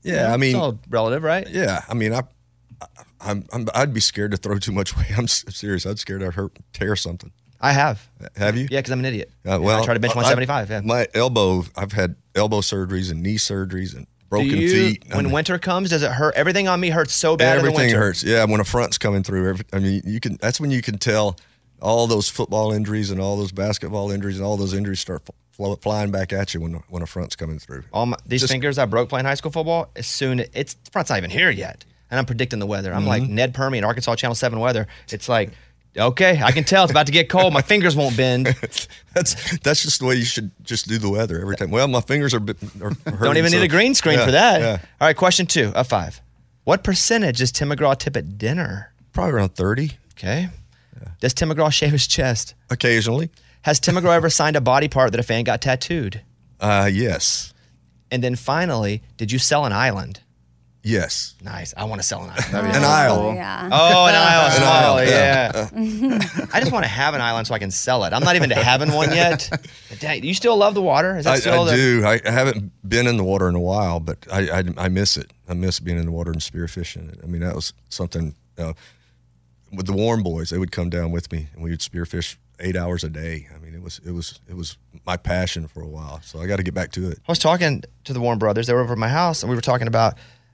Yeah, I mean, it's all relative, right? Yeah, I mean, I, I I'm, I'm I'd be scared to throw too much weight. I'm s- serious. I'd scared I'd hurt, tear something. I have. Have you? Yeah, because I'm an idiot. Uh, well, I try to bench I- one seventy-five. Yeah. My elbow, I've had elbow surgeries and knee surgeries and broken Do you, feet. When I mean, winter comes, does it hurt? Everything on me hurts so bad in the everything winter. hurts. Yeah, when a front's coming through. Every, I mean, you can. That's when you can tell all those football injuries and all those basketball injuries and all those injuries start fl- flying back at you when when a front's coming through. All my, these Just- fingers I broke playing high school football, as soon it's the front's not even here yet, and I'm predicting the weather. I'm Mm-hmm. like Ned Permy in Arkansas Channel Seven weather. It's like, okay, I can tell it's about to get cold. My fingers won't bend. That's that's just the way you should just do the weather every time. Well, my fingers are, bit- are hurting. Don't even so- need a green screen Yeah, for that. Yeah, All right, question two of five. What percentage does Tim McGraw tip at dinner? probably around thirty. Okay. Does Tim McGraw shave his chest? Occasionally. Has Tim McGraw ever signed a body part that a fan got tattooed? Uh, yes. And then finally, did you sell an island? Yes. Nice. I want to sell an island. That'd be An awesome. aisle. Yeah. Oh, an aisle, An small, aisle, yeah. I just want to have an island so I can sell it. I'm not even to having one yet. Dang, do you still love the water? Is that I, still I the, do. I, I haven't been in the water in a while, but I, I, I miss it. I miss being in the water and spearfishing. I mean, that was something. Uh, with the Warren boys, they would come down with me, and we would spearfish eight hours a day. I mean, it was it was it was my passion for a while. So I got to get back to it. I was talking to the Warren brothers. They were over at my house, and we were talking about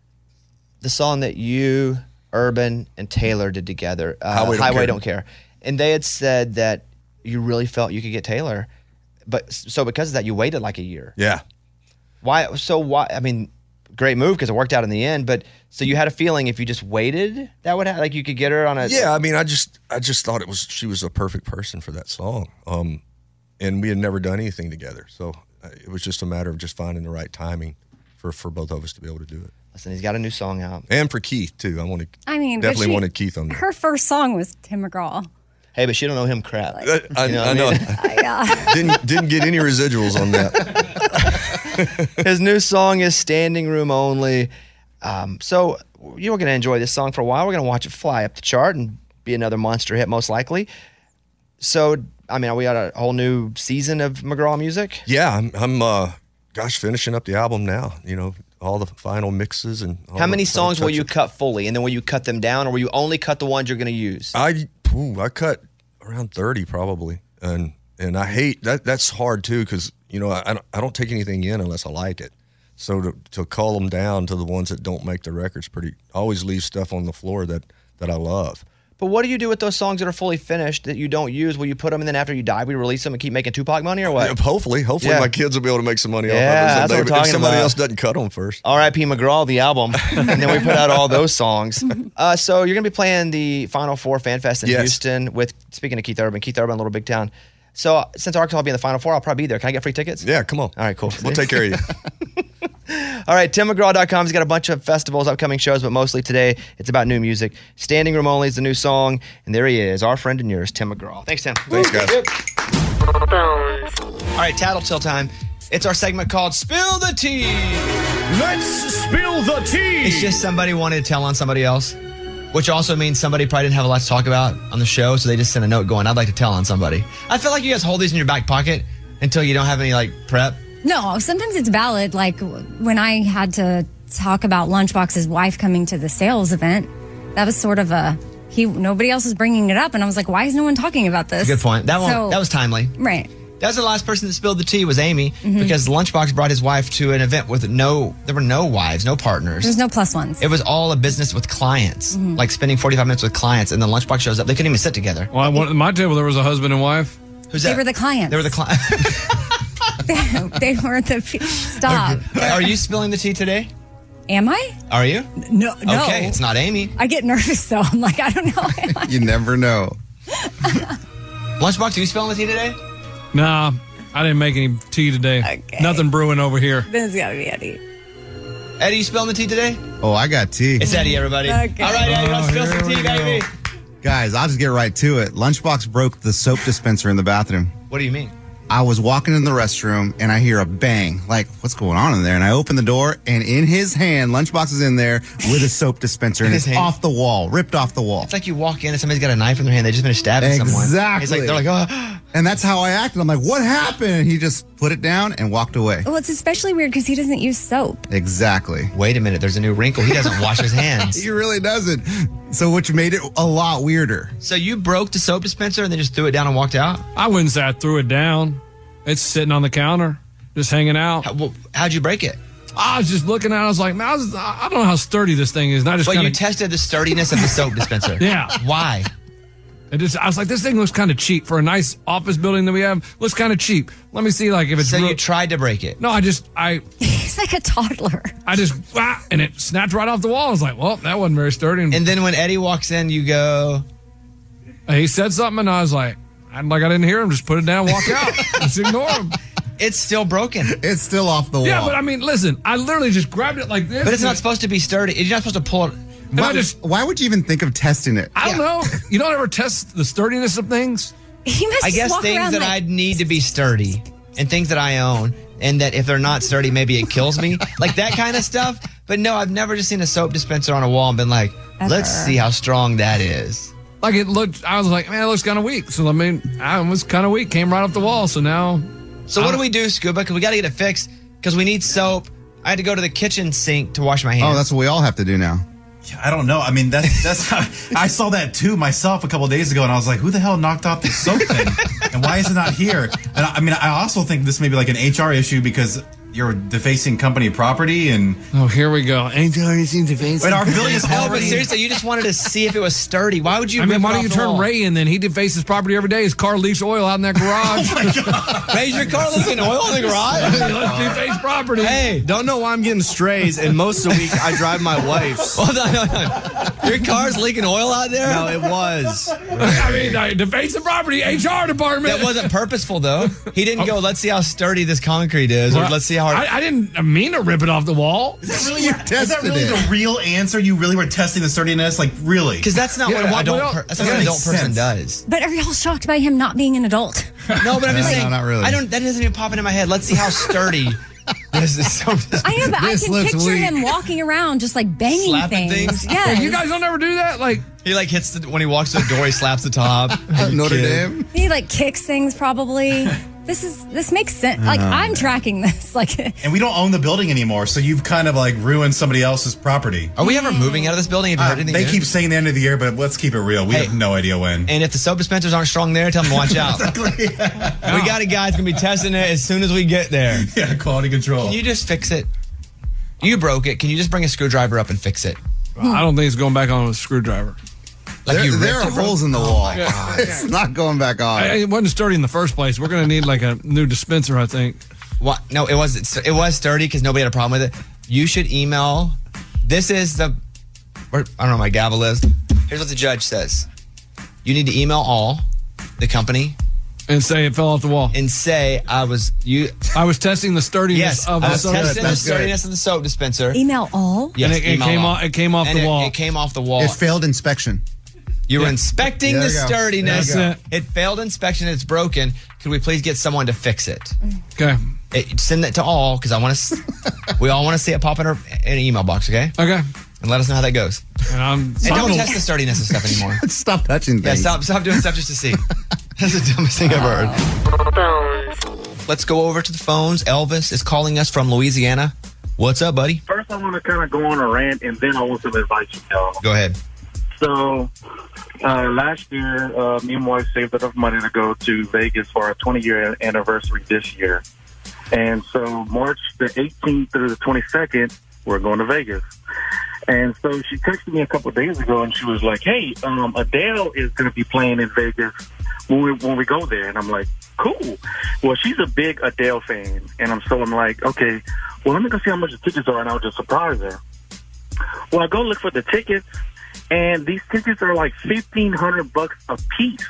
the song that you, Urban, and Taylor did together, uh, Highway Don't Highway Care. Don't Care. And they had said that you really felt you could get Taylor, but so because of that, you waited like a year. Yeah. Why? So why? I mean, great move because it worked out in the end. But so you had a feeling if you just waited, that would ha- like you could get her on a Yeah, I mean, I just I just thought it was she was a perfect person for that song. Um, and we had never done anything together, so uh, it was just a matter of just finding the right timing for, for both of us to be able to do it. Listen, he's got a new song out. And for Keith too. I wanted I mean, but definitely she- wanted Keith on there. Her first song was Tim McGraw. Hey, but she don't know him crap. I, I, You know what I I know. mean? Yeah. didn't didn't get any residuals on that. His new song is Standing Room Only. Um, so you're going to enjoy this song for a while. We're going to watch it fly up the chart and be another monster hit, most likely. So, I mean, are we got a whole new season of McGraw music? Yeah, I'm, I'm uh, gosh, finishing up the album now. You know, all the final mixes and all How many the songs will you touches. cut fully, and then will you cut them down, or will you only cut the ones you're going to use? I ooh, I cut around thirty probably, and and I hate that. That's hard too because you know I I don't, I don't take anything in unless I like it. So to to cull them down to the ones that don't make the records, pretty I always leave stuff on the floor that that I love. But what do you do with those songs that are fully finished that you don't use? Will you put them, and then after you die, we release them and keep making Tupac money, or what? Yeah, hopefully, hopefully Yeah. my kids will be able to make some money Yeah, off of it. that's So what they- we're talking if somebody about. else doesn't cut them first. R I P McGraw, the album, and then we put out all those songs. Uh, so you're going to be playing the Final Four Fan Fest in Yes. Houston with, speaking of Keith Urban, Keith Urban, Little Big Town. So since Arkansas will be in the Final Four, I'll probably be there. Can I get free tickets? Yeah, come on. All right, cool. We'll take care of you. All right, Tim McGraw dot com has got a bunch of festivals, upcoming shows, but mostly today it's about new music. Standing Room Only is the new song, and there he is, our friend and yours, Tim McGraw. Thanks, Tim. Thanks, guys. All right, Tattletale time. It's our segment called Spill the Tea. Let's spill the tea. It's just somebody wanted to tell on somebody else, which also means somebody probably didn't have a lot to talk about on the show, so they just sent a note going, I'd like to tell on somebody. I feel like you guys hold these in your back pocket until you don't have any, like, prep. No, sometimes it's valid. Like when I had to talk about Lunchbox's wife coming to the sales event, that was sort of a he. Nobody else was bringing it up, and I was like, "Why is no one talking about this?" Good point. That one, So- that was timely. right. That was the last person that spilled the tea was Amy, Mm-hmm. because Lunchbox brought his wife to an event with no, there were no wives, no partners. There's no plus ones. It was all a business with clients, Mm-hmm. like spending forty-five minutes with clients, and then Lunchbox shows up. They couldn't even sit together. Well, I want, at my table, there was a husband and wife. Who's They that? were the clients. They were the clients. they were the pe- stop. Are you spilling the tea today? Am I? Are you? No, no. Okay, it's not Amy. I get nervous though. I'm like, I don't know. Am I? You never know. Lunchbox, are you spilling the tea today? Nah, I didn't make any tea today. Okay. Nothing brewing over here. Then it's gotta be Eddie. Eddie, you spilling the tea today? Oh, I got tea. It's Eddie, everybody. Okay. All right, Eddie, let's Oh, spill some here we tea, go. baby. Guys, I'll just get right to it. Lunchbox broke the soap dispenser in the bathroom. What do you mean? I was walking in the restroom and I hear a bang. Like, what's going on in there? And I open the door, and in his hand, Lunchbox is in there with a soap dispenser, and In his it's hand? off the wall, ripped off the wall. It's like you walk in and somebody's got a knife in their hand. They just finished stabbing someone. Exactly. It's like they're like, oh. And that's how I acted. I'm like, what happened? And he just put it down and walked away. Well, it's especially weird because he doesn't use soap. Exactly. Wait a minute. There's a new wrinkle. He doesn't wash his hands. He really doesn't. So, which made it a lot weirder. So you broke the soap dispenser and then just threw it down and walked out? I wouldn't say I threw it down. It's sitting on the counter, just hanging out. How, well, how'd you break it? I was just looking at it. I was like, man, I, was, I don't know how sturdy this thing is. And I just But kinda, you tested the sturdiness of the soap dispenser. Yeah. Why? It just, I was like, this thing looks kind of cheap for a nice office building that we have. Looks kind of cheap. Let me see, like, if it's. So real- you tried to break it? No, I just, I, He's like a toddler. I just, ah, and it snapped right off the wall. I was like, well, that wasn't very sturdy. And then when Eddie walks in, you go. He said something, and I was like, I'm like, I didn't hear him. Just put it down, walk out. Just ignore him. It's still broken. It's still off the wall. Yeah, but I mean, listen, I literally just grabbed it like this. But it's not supposed to be sturdy. You're not supposed to pull it. And why, I just, why would you even think of testing it? I don't know. You don't ever test the sturdiness of things? He must I just guess walk things around that like, I need to be sturdy and things that I own, and that if they're not sturdy, maybe it kills me. Like that kind of stuff. But no, I've never just seen a soap dispenser on a wall and been like, Ever. let's see how strong that is. Like it looked, I was like, man, it looks kind of weak. So I mean, I was kind of weak. Came right off the wall. So now. So what do we do, Scuba? Because we got to get it fixed because we need soap. I had to go to the kitchen sink to wash my hands. Oh, that's what we all have to do now. I don't know. I mean, that's that's how I saw that too myself a couple of days ago, and I was like, "Who the hell knocked out the soap thing? And why is it not here?" And I, I mean, I also think this may be like an H R issue because you're defacing company property, and oh, here we go. H R issue defacing. Wait, our building is No, but already. seriously, you just wanted to see if it was sturdy. Why would you? I mean, rip why it don't you off the turn wall? Ray in then? He defaces property every day. His car leaks oil out in that garage. Ray's your car leaking oil in the garage? Let's deface property. Hey, don't know why I'm getting strays, and most of the week I drive my wife's. Hold on, hold on. Your car's leaking oil out there? No, it was. I mean, uh, deface the property, H R department. That wasn't purposeful, though. He didn't go, let's see how sturdy this concrete is, or Well, let's see how hard. I, I didn't mean to rip it off the wall. Is that really, is that really the real answer? You really were testing the sturdiness? Like, really? Because that's not Yeah, what an what- adult, what- per- that's not that what an makes adult person sense. does. But are y'all shocked by him not being an adult? No, but I'm just No, saying. not really. I don't. That doesn't even pop into my head. Let's see how sturdy this is. So, I know, but I This can looks picture weak. him walking around just like banging Slapping things. things? Yes. You guys don't ever do that? Like, he like hits the when he walks to the door. He slaps the top. Notre Kid. Dame. He like kicks things probably. This is this makes sense. Like I'm tracking this. Like And we don't own the building anymore, so you've kind of like ruined somebody else's property. Are we ever moving out of this building? Have you Uh, heard anything? they new? keep saying the end of the year, but let's keep it real. We Hey. have no idea when. And if the soap dispensers aren't strong there, tell them to watch out. We got a guy that's gonna be testing it as soon as we get there. Yeah, quality control. Can you just fix it? You broke it. Can you just bring a screwdriver up and fix it? I don't think it's going back on with a screwdriver. Like There, you there ripped are it, bro? holes in the Oh wall. my God. It's not going back on. I, it wasn't sturdy in the first place. We're going to need like a new dispenser, I think. What? No, it was it was sturdy because nobody had a problem with it. You should email. This is the. Where, I don't know. What my gavel is. Here's what the judge says. You need to email all the company And say it fell off the wall. and say I was you. I was testing the sturdiness Yes, of I the was soap testing the That's good. sturdiness of the soap dispenser. email all. Yes, And it- it email came all. off- it came off And the it- wall. It came off the wall. It failed inspection. You were Yeah. inspecting There the you go. sturdiness. There you go. It failed inspection. It's broken. Could we please get someone to fix it? Okay. It- send that to all because I want to. We all want to see it pop in our in an email box. Okay, Okay. and let us know how that goes. And I'm And don't test the sturdiness of stuff anymore. Stop touching Yeah, things. stop stop doing stuff just to see. That's the dumbest thing I've ever heard. Let's go over to the phones. Elvis is calling us from Louisiana. What's up, buddy? First, I want to kind of go on a rant, and then I want some advice from y'all. Go ahead. So, uh, last year, uh, me and my wife saved enough money to go to Vegas for our twenty-year anniversary this year. And so, March the eighteenth through the twenty-second, we're going to Vegas. And so she texted me a couple of days ago, and she was like, hey, um, Adele is going to be playing in Vegas when we, when we go there. And I'm like, cool. Well, she's a big Adele fan. And I'm so I'm like, okay, well, let me go see how much the tickets are, and I'll just surprise her. Well, I go look for the tickets, and these tickets are like fifteen hundred bucks a piece.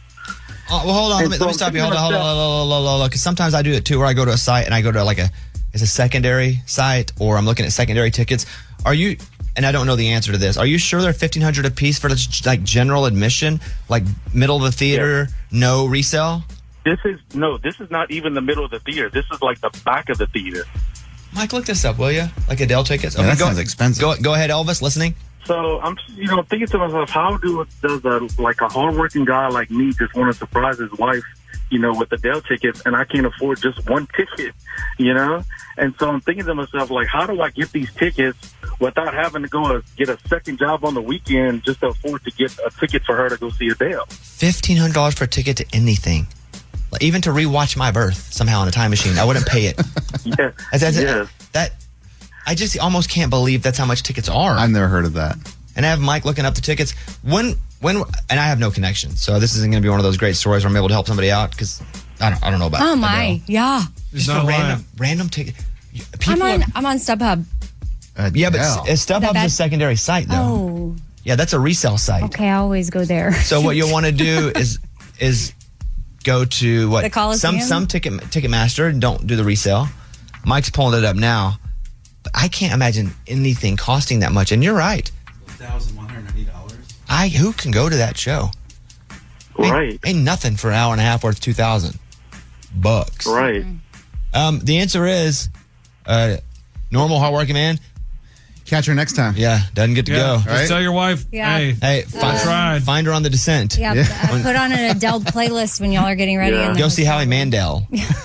Oh, well, hold on. Let And me, so let me I'm stop you. thinking Hold on, hold on, myself- hold on, hold on, hold on. Because sometimes I do it too, where I go to a site and I go to like a, it's a secondary site, or I'm looking at secondary tickets. Are you? And I don't know the answer to this. Are you sure they're fifteen hundred a piece for just, like general admission, like middle of the theater, no resale? This is no, this is not even the middle of the theater. This is like the back of the theater. Mike, look this up, will you? Like Adele tickets. Yeah, that go, sounds expensive. Go, go ahead, Elvis. Listening. So I'm, you know, thinking to myself, how do does a like a hardworking guy like me just want to surprise his wife you know, with Adele tickets, and I can't afford just one ticket, you know? And so I'm thinking to myself, like, how do I get these tickets without having to go a, get a second job on the weekend just to afford to get a ticket for her to go see Adele? fifteen hundred dollars for a ticket to anything. Like, even to rewatch My Birth somehow in a time machine. I wouldn't pay it. Yeah. That's, that's, yes. that, I just almost can't believe that's how much tickets are. I've never heard of that. And I have Mike looking up the tickets. When, when, and I have no connection. So this isn't going to be one of those great stories where I'm able to help somebody out because I don't, I don't know about Oh my, Adele. yeah. Just a random, random ticket. I'm on. I'm on StubHub. Uh, yeah, but Adele. S- StubHub's That- a secondary site, though. Oh, Yeah, that's a resale site. okay. I always go there. So what you'll want to do is is go to what The Coliseum? some some ticket Ticketmaster and don't do the resale. Mike's pulling it up now. But I can't imagine anything costing that much. And you're right. one thousand one hundred ninety dollars. I who can go to that show? Right. Ain't, ain't nothing for an hour and a half worth two thousand bucks. Right. Um, the answer is uh, normal hardworking man. Catch her next time. Yeah, doesn't get to Yeah, go. just Right? tell your wife, Yeah. hey, Hey, I find, tried. find her on the descent. Yeah, uh, put on an Adele playlist when y'all are getting ready. in the Go see Howie Mandel.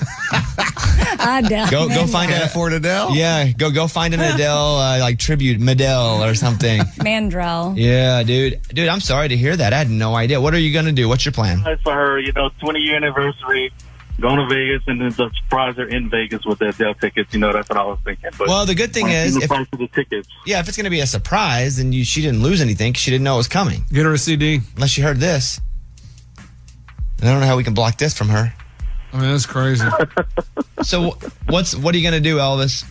Adele. Go go find a afford Adele. Yeah, go go find an Adele uh, like tribute Medel or something. Mandrell. Yeah, dude, dude, I'm sorry to hear that. I had no idea. What are you gonna do? What's your plan? Nice for her, you know, twenty year anniversary, going to Vegas, and then surprise her in Vegas with the Adele tickets. You know, that's what I was thinking. But Well, the good thing when I see is the if- price of the tickets. Yeah, if it's gonna be a surprise, then you she didn't lose anything 'cause she didn't know it was coming. Get her a C D. Unless she heard this. And I don't know how we can block this from her. I mean, that's crazy. So what's what are you gonna do, Elvis?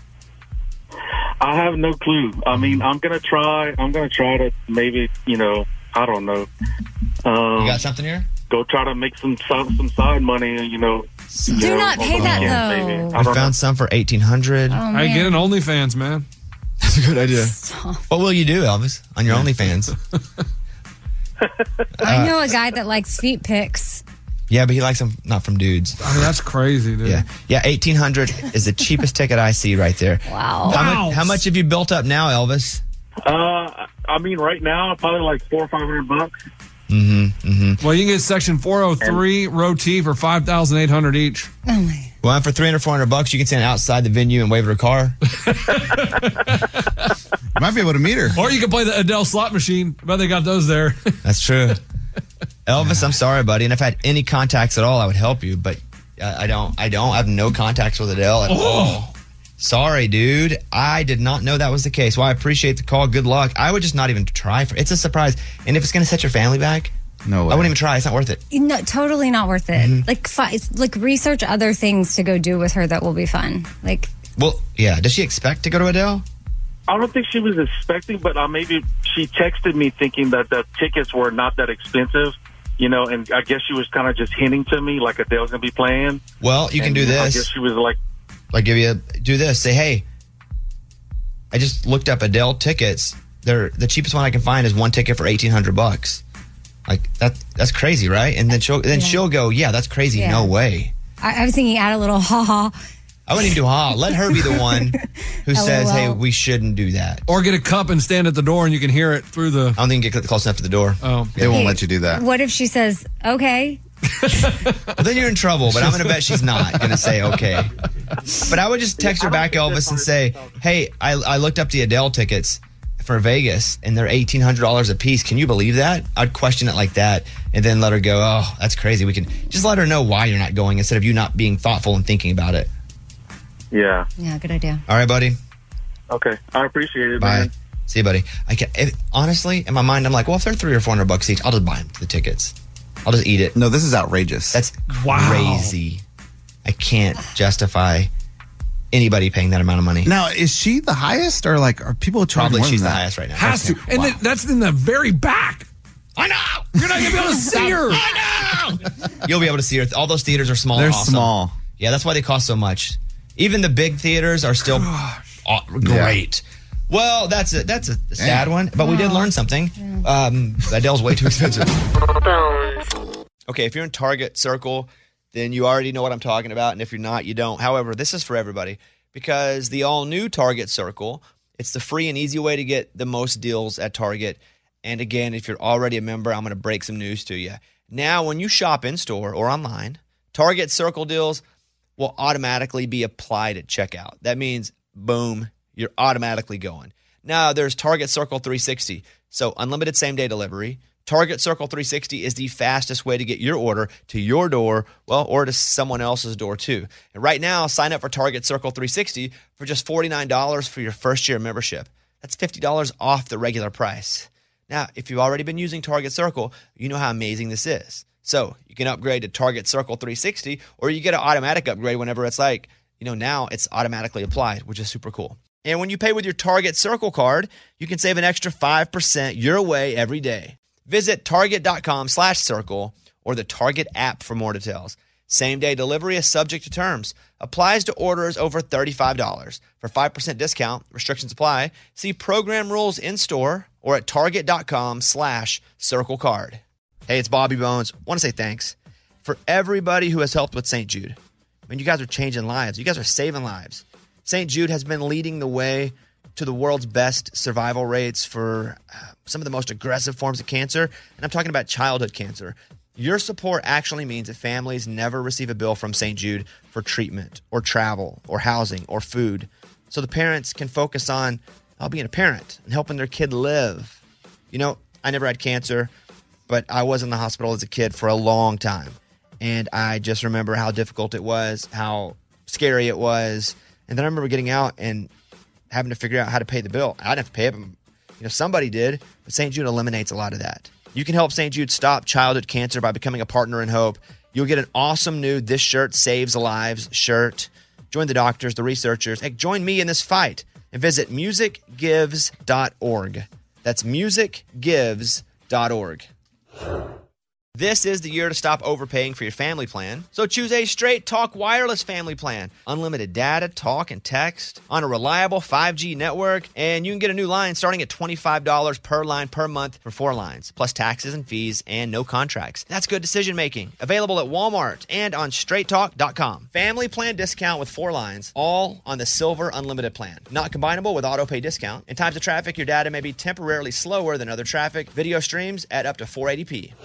I have no clue. I mean, I'm gonna try. I'm gonna try to maybe, you know, I don't know. Um, You got something here? Go try to make some some, some side money. You know. Do you know, not on pay the that, weekend, though. maybe. I We don't know. found some for eighteen hundred. Oh, I man. get an OnlyFans, man. That's a good idea. What will you do, Elvis, on your OnlyFans? I know a guy that likes feet pics. Yeah, but he likes them not from dudes. I mean, that's crazy, dude. Yeah, yeah. Eighteen hundred is the cheapest ticket I see right there. Wow. How, Wow. much, how much have you built up now, Elvis? Uh, I mean, right now, probably like four or five hundred bucks. Mm-hmm. Mm-hmm. Well, you can get section four oh three, row T for five thousand eight hundred each. Oh my. Well, for three hundred, four hundred bucks, you can stand outside the venue and wave at her car. You might be able to meet her. Or you can play the Adele slot machine. I bet they got those there. That's true. Elvis, I'm sorry, buddy. And if I had any contacts at all, I would help you. But uh, I don't. I don't. I have no contacts with Adele at Oh. all. Sorry, dude. I did not know that was the case. Well, I appreciate the call. Good luck. I would just not even try for. It's a surprise. And if it's going to set your family back, No way. I wouldn't even try. It's not worth it. No, totally not worth it. Mm-hmm. Like, fi- like research other things to go do with her that will be fun. Like, Well, yeah. Does she expect to go to Adele? I don't think she was expecting, but uh, maybe she texted me thinking that the tickets were not that expensive, you know, and I guess she was kind of just hinting to me like Adele's going to be playing. Well, you can And do I this. guess she was like, Like, give you a, do this. Say, hey, I just looked up Adele tickets. They're the cheapest one I can find is one ticket for eighteen hundred bucks. Like that. That's crazy, right? And then she'll then Yeah. she'll go, yeah, that's crazy. Yeah. No way. I, I was thinking add a little ha ha. I wouldn't even do ha. Let her be the one who says, hey, LOL. we shouldn't do that. Or get a cup and stand at the door and you can hear it through the. I don't think you get close enough to the door. Oh. They won't Hey, let you do that. What if she says, okay? Well, then you're in trouble, but I'm going to bet she's not going to say okay. But I would just text her back, Elvis, and say, hey, I, I looked up the Adele tickets for Vegas, and they're eighteen hundred dollars a piece. Can you believe that? I'd question it like that, and then let her go, oh, that's crazy. We can just let her know why you're not going instead of you not being thoughtful and thinking about it. yeah, Yeah, good idea. All right, buddy? okay, I appreciate it, Bye. man. See you, buddy. I can, if, honestly, in my mind, I'm like, well, if they're three or four hundred bucks each, I'll just buy them the tickets. I'll just eat it. No, this is outrageous. That's Wow. crazy. I can't justify anybody paying that amount of money. Now, is she the highest, or like are people charging Probably more she's than the that? highest right now. Has to. And Wow. then, that's in the very back. I know. You're not going to be able to see her. I know. You'll be able to see her. All those theaters are small. They're and awesome. small. Yeah, that's why they cost so much. Even the big theaters are still aw- great. Well, that's a that's a sad one, but we did learn something. Um, Adele's way too expensive. Okay, if you're in Target Circle, then you already know what I'm talking about, and if you're not, you don't. However, this is for everybody because the all-new Target Circle, it's the free and easy way to get the most deals at Target. And again, if you're already a member, I'm going to break some news to you. Now, when you shop in-store or online, Target Circle deals will automatically be applied at checkout. That means, boom, you're automatically going. Now, there's Target Circle three sixty. So unlimited same-day delivery. Target Circle three sixty is the fastest way to get your order to your door, well, or to someone else's door too. And right now, sign up for Target Circle three sixty for just forty-nine dollars for your first year membership. That's fifty dollars off the regular price. Now, if you've already been using Target Circle, you know how amazing this is. So you can upgrade to Target Circle three sixty, or you get an automatic upgrade whenever it's like, you know, now it's automatically applied, which is super cool. And when you pay with your Target Circle card, you can save an extra five percent your way every day. Visit target.com slash circle or the Target app for more details. Same-day delivery is subject to terms. Applies to orders over thirty-five dollars. For five percent discount, restrictions apply. See program rules in-store or at target.com slash circle card. Hey, it's Bobby Bones. Want to say thanks for everybody who has helped with Saint Jude. I mean, you guys are changing lives. You guys are saving lives. Saint Jude has been leading the way to the world's best survival rates for some of the most aggressive forms of cancer. And I'm talking about childhood cancer. Your support actually means that families never receive a bill from Saint Jude for treatment or travel or housing or food. So the parents can focus on uh, being a parent and helping their kid live. You know, I never had cancer, but I was in the hospital as a kid for a long time. And I just remember how difficult it was, how scary it was. And then I remember getting out and having to figure out how to pay the bill. I didn't have to pay it, but you know, somebody did. But Saint Jude eliminates a lot of that. You can help Saint Jude stop childhood cancer by becoming a partner in hope. You'll get an awesome new This Shirt Saves Lives shirt. Join the doctors, the researchers. Heck, join me in this fight and visit music gives dot org. That's music gives dot org. This is the year to stop overpaying for your family plan. So choose a Straight Talk Wireless family plan. Unlimited data, talk, and text on a reliable five G network. And you can get a new line starting at twenty-five dollars per line per month for four lines, plus taxes and fees and no contracts. That's good decision making. Available at Walmart and on straight talk dot com. Family plan discount with four lines, all on the Silver Unlimited plan. Not combinable with auto pay discount. In times of traffic, your data may be temporarily slower than other traffic. Video streams at up to four eighty p.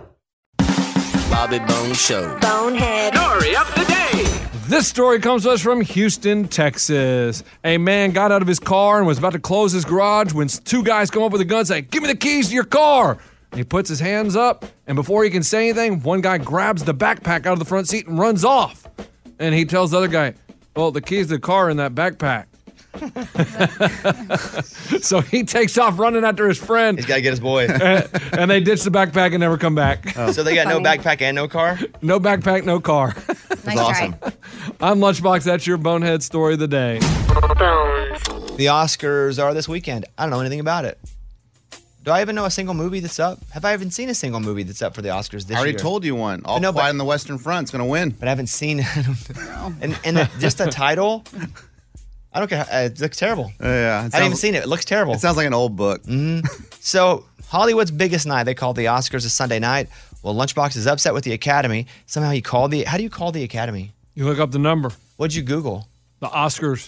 Bobby Bones Show. Bonehead. Story of the day. This story comes to us from Houston, Texas. A man got out of his car and was about to close his garage when two guys come up with a gun and say, "Give me the keys to your car." And he puts his hands up, and before he can say anything, one guy grabs the backpack out of the front seat and runs off. And he tells the other guy, "Well, the keys to the car are in that backpack." So he takes off running after his friend. He's got to get his boy. and, and they ditch the backpack and never come back. Oh. So they got no backpack and no car? No backpack, no car. That's nice awesome. Try. I'm Lunchbox. That's your Bonehead story of the day. The Oscars are this weekend. I don't know anything about it. Do I even know a single movie that's up? Have I even seen a single movie that's up for the Oscars this year? I already year? told you one. All Quiet on the Western Front's going to win. But I haven't seen it. and and the, just the title... I don't care. It looks terrible. Uh, yeah. I haven't even seen it. It looks terrible. It sounds like an old book. Mm-hmm. So, Hollywood's biggest night, they call the Oscars a Sunday night. Well, Lunchbox is upset with the Academy. Somehow he called the... How do you call the Academy? You look up the number. What'd you Google? The Oscars.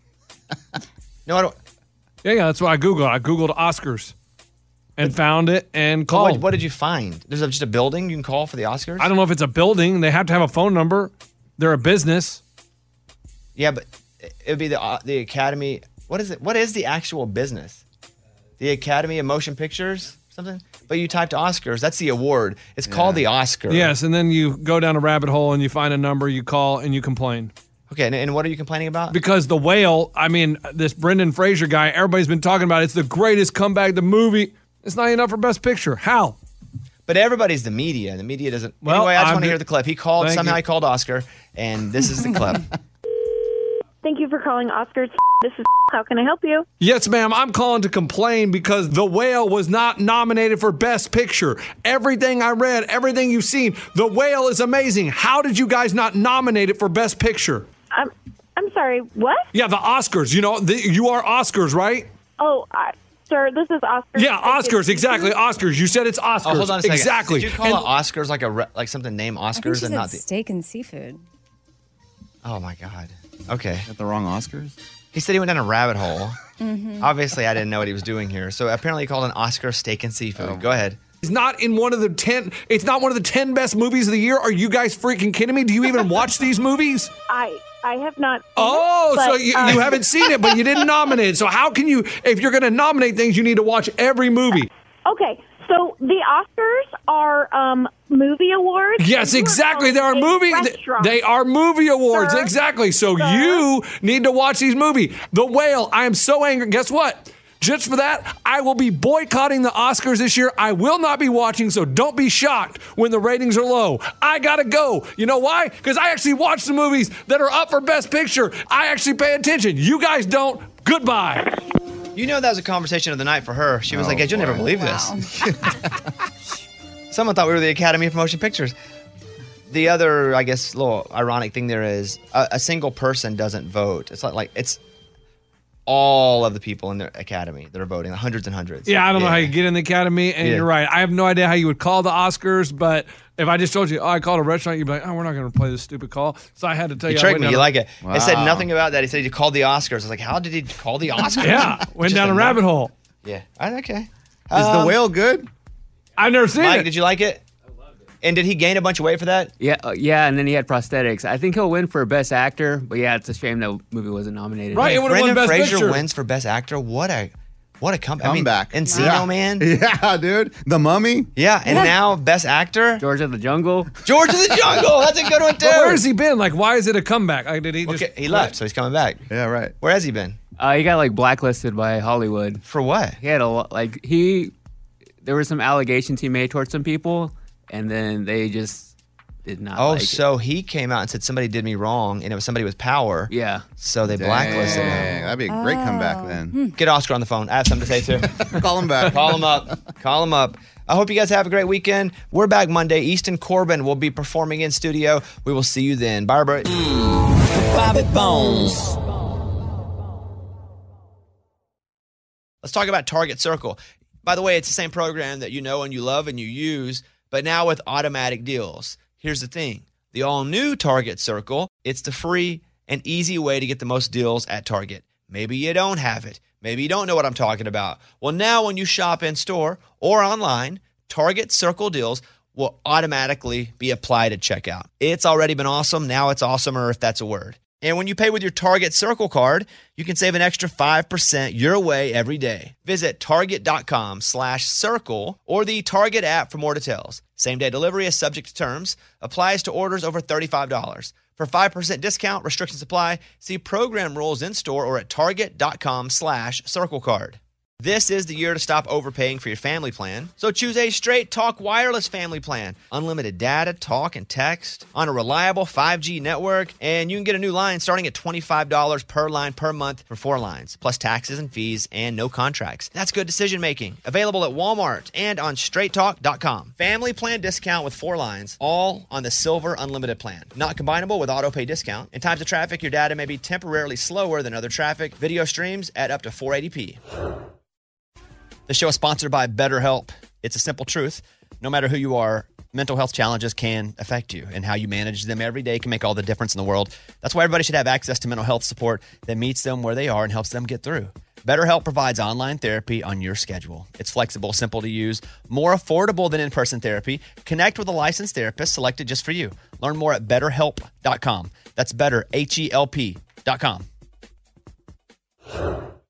No, I don't... Yeah, yeah, that's what I Googled. I Googled Oscars and but, found it and called. What, what did you find? There's a, just a building you can call for the Oscars? I don't know if it's a building. They have to have a phone number. They're a business. Yeah, but... It would be the uh, the Academy. What is it? What is the actual business? The Academy of Motion Pictures, something. But you typed Oscars. That's the award. It's yeah. called the Oscar. Yes, and then you go down a rabbit hole and you find a number. You call and you complain. Okay, and, and what are you complaining about? Because The Whale. I mean, this Brendan Fraser guy. Everybody's been talking about it. It's the greatest comeback. The movie. It's not enough for Best Picture. How? But everybody's the media. The media doesn't. Well, anyway, I just I'm want to d- hear the clip. He called. Thank Somehow you. he called Oscar, and this is the clip. Thank you for calling Oscars. This is how can I help you? Yes, ma'am. I'm calling to complain because The Whale was not nominated for Best Picture. Everything I read, everything you've seen, The Whale is amazing. How did you guys not nominate it for Best Picture? I'm I'm sorry. What? Yeah, the Oscars. You know, the, you are Oscars, right? Oh, I, sir, this is Oscars. Yeah, Oscars. Exactly, Oscars. You said it's Oscars. Oh, hold on a second. Exactly. Did you call and, it Oscars like a re- like something named Oscars I think she and said not the steak and seafood? Oh my God. Okay. Is that the wrong Oscars? He said he went down a rabbit hole. Mm-hmm. Obviously, I didn't know what he was doing here. So apparently, he called an Oscar steak and seafood. Oh. Go ahead. It's not in one of the ten. It's not one of the ten best movies of the year. Are you guys freaking kidding me? Do you even watch these movies? I I have not. Seen Oh, it, but, so you, uh, you haven't seen it, but you didn't nominate it. So how can you, if you're going to nominate things, you need to watch every movie. Okay, so the Oscars are um, movie awards. Yes, and you exactly. are They are a movie. restaurant. They are movie awards. Sir, Exactly. So sir. you need to watch these movies. The Whale. I am so angry. Guess what? Just for that, I will be boycotting the Oscars this year. I will not be watching, so don't be shocked when the ratings are low. I gotta go. You know why? Because I actually watch the movies that are up for Best Picture. I actually pay attention. You guys don't. Goodbye. You know that was a conversation of the night for her. She was Oh, like, "Ed, you'll never boy. believe this." Someone thought we were the Academy of Motion Pictures. The other, I guess, little ironic thing there is a, a single person doesn't vote. It's like, like it's all of the people in the Academy that are voting, hundreds and hundreds. Yeah, I don't know how you get in the Academy, and Yeah. you're right. I have no idea how you would call the Oscars, but if I just told you, oh, I called a restaurant, you'd be like, oh, we're not going to play this stupid call. So I had to tell you. You I tricked went me. down You a- like it. It said Wow. nothing about that. He said he called the Oscars. I was like, how did he call the Oscars? Yeah, went Just down a rabbit hole. Yeah. I- Okay. Is Um, The Whale good? I've never seen Mike, it. did you like it? And did he gain a bunch of weight for that? Yeah, uh, yeah, and then he had prosthetics. I think he'll win for Best Actor, but yeah, it's a shame that movie wasn't nominated. Brendan Fraser wins for Best Actor. What a what a come- Comeback. I mean, Encino Yeah. Man. Yeah, dude. The Mummy. Yeah, and now Best Actor. George of the Jungle. George of the Jungle. That's a good one too. But where has he been? Like, why is it a comeback? Like, did he just? Okay, he left, so he's coming back. Yeah, right. Where has he been? Uh, he got like blacklisted by Hollywood. For what? He had a lot, like he, there were some allegations he made towards some people, and then they just did not. Oh, like it. so he came out and said somebody did me wrong, and it was somebody with power. Yeah. So they blacklisted Dang, him. that'd be a great comeback then. Get Oscar on the phone. I have something to say too. Call him back. Call him up. Call him up. I hope you guys have a great weekend. We're back Monday. Easton Corbin will be performing in studio. We will see you then. Bye, bye. Bobby Bones. Let's talk about Target Circle. By the way, it's the same program that you know and you love and you use, but now with automatic deals. Here's the thing. The all-new Target Circle, it's the free and easy way to get the most deals at Target. Maybe you don't have it. Maybe you don't know what I'm talking about. Well, now when you shop in store or online, Target Circle deals will automatically be applied at checkout. It's already been awesome. Now it's awesomer, if that's a word. And when you pay with your Target Circle card, you can save an extra five percent your way every day. Visit target.com slash circle or the Target app for more details. Same-day delivery is subject to terms. Applies to orders over thirty-five dollars. For five percent discount, restrictions apply. See program rules in store or at target.com slash circle card. This is the year to stop overpaying for your family plan. So choose a Straight Talk Wireless family plan. Unlimited data, talk, and text on a reliable five G network. And you can get a new line starting at twenty-five dollars per line per month for four lines, plus taxes and fees and no contracts. That's good decision making. Available at Walmart and on straight talk dot com. Family plan discount with four lines, all on the Silver Unlimited plan. Not combinable with auto pay discount. In times of traffic, your data may be temporarily slower than other traffic. Video streams at up to four eighty p. The show is sponsored by BetterHelp. It's a simple truth. No matter who you are, mental health challenges can affect you, and how you manage them every day can make all the difference in the world. That's why everybody should have access to mental health support that meets them where they are and helps them get through. BetterHelp provides online therapy on your schedule. It's flexible, simple to use, more affordable than in-person therapy. Connect with a licensed therapist selected just for you. Learn more at better help dot com. That's better, H E L P dot com.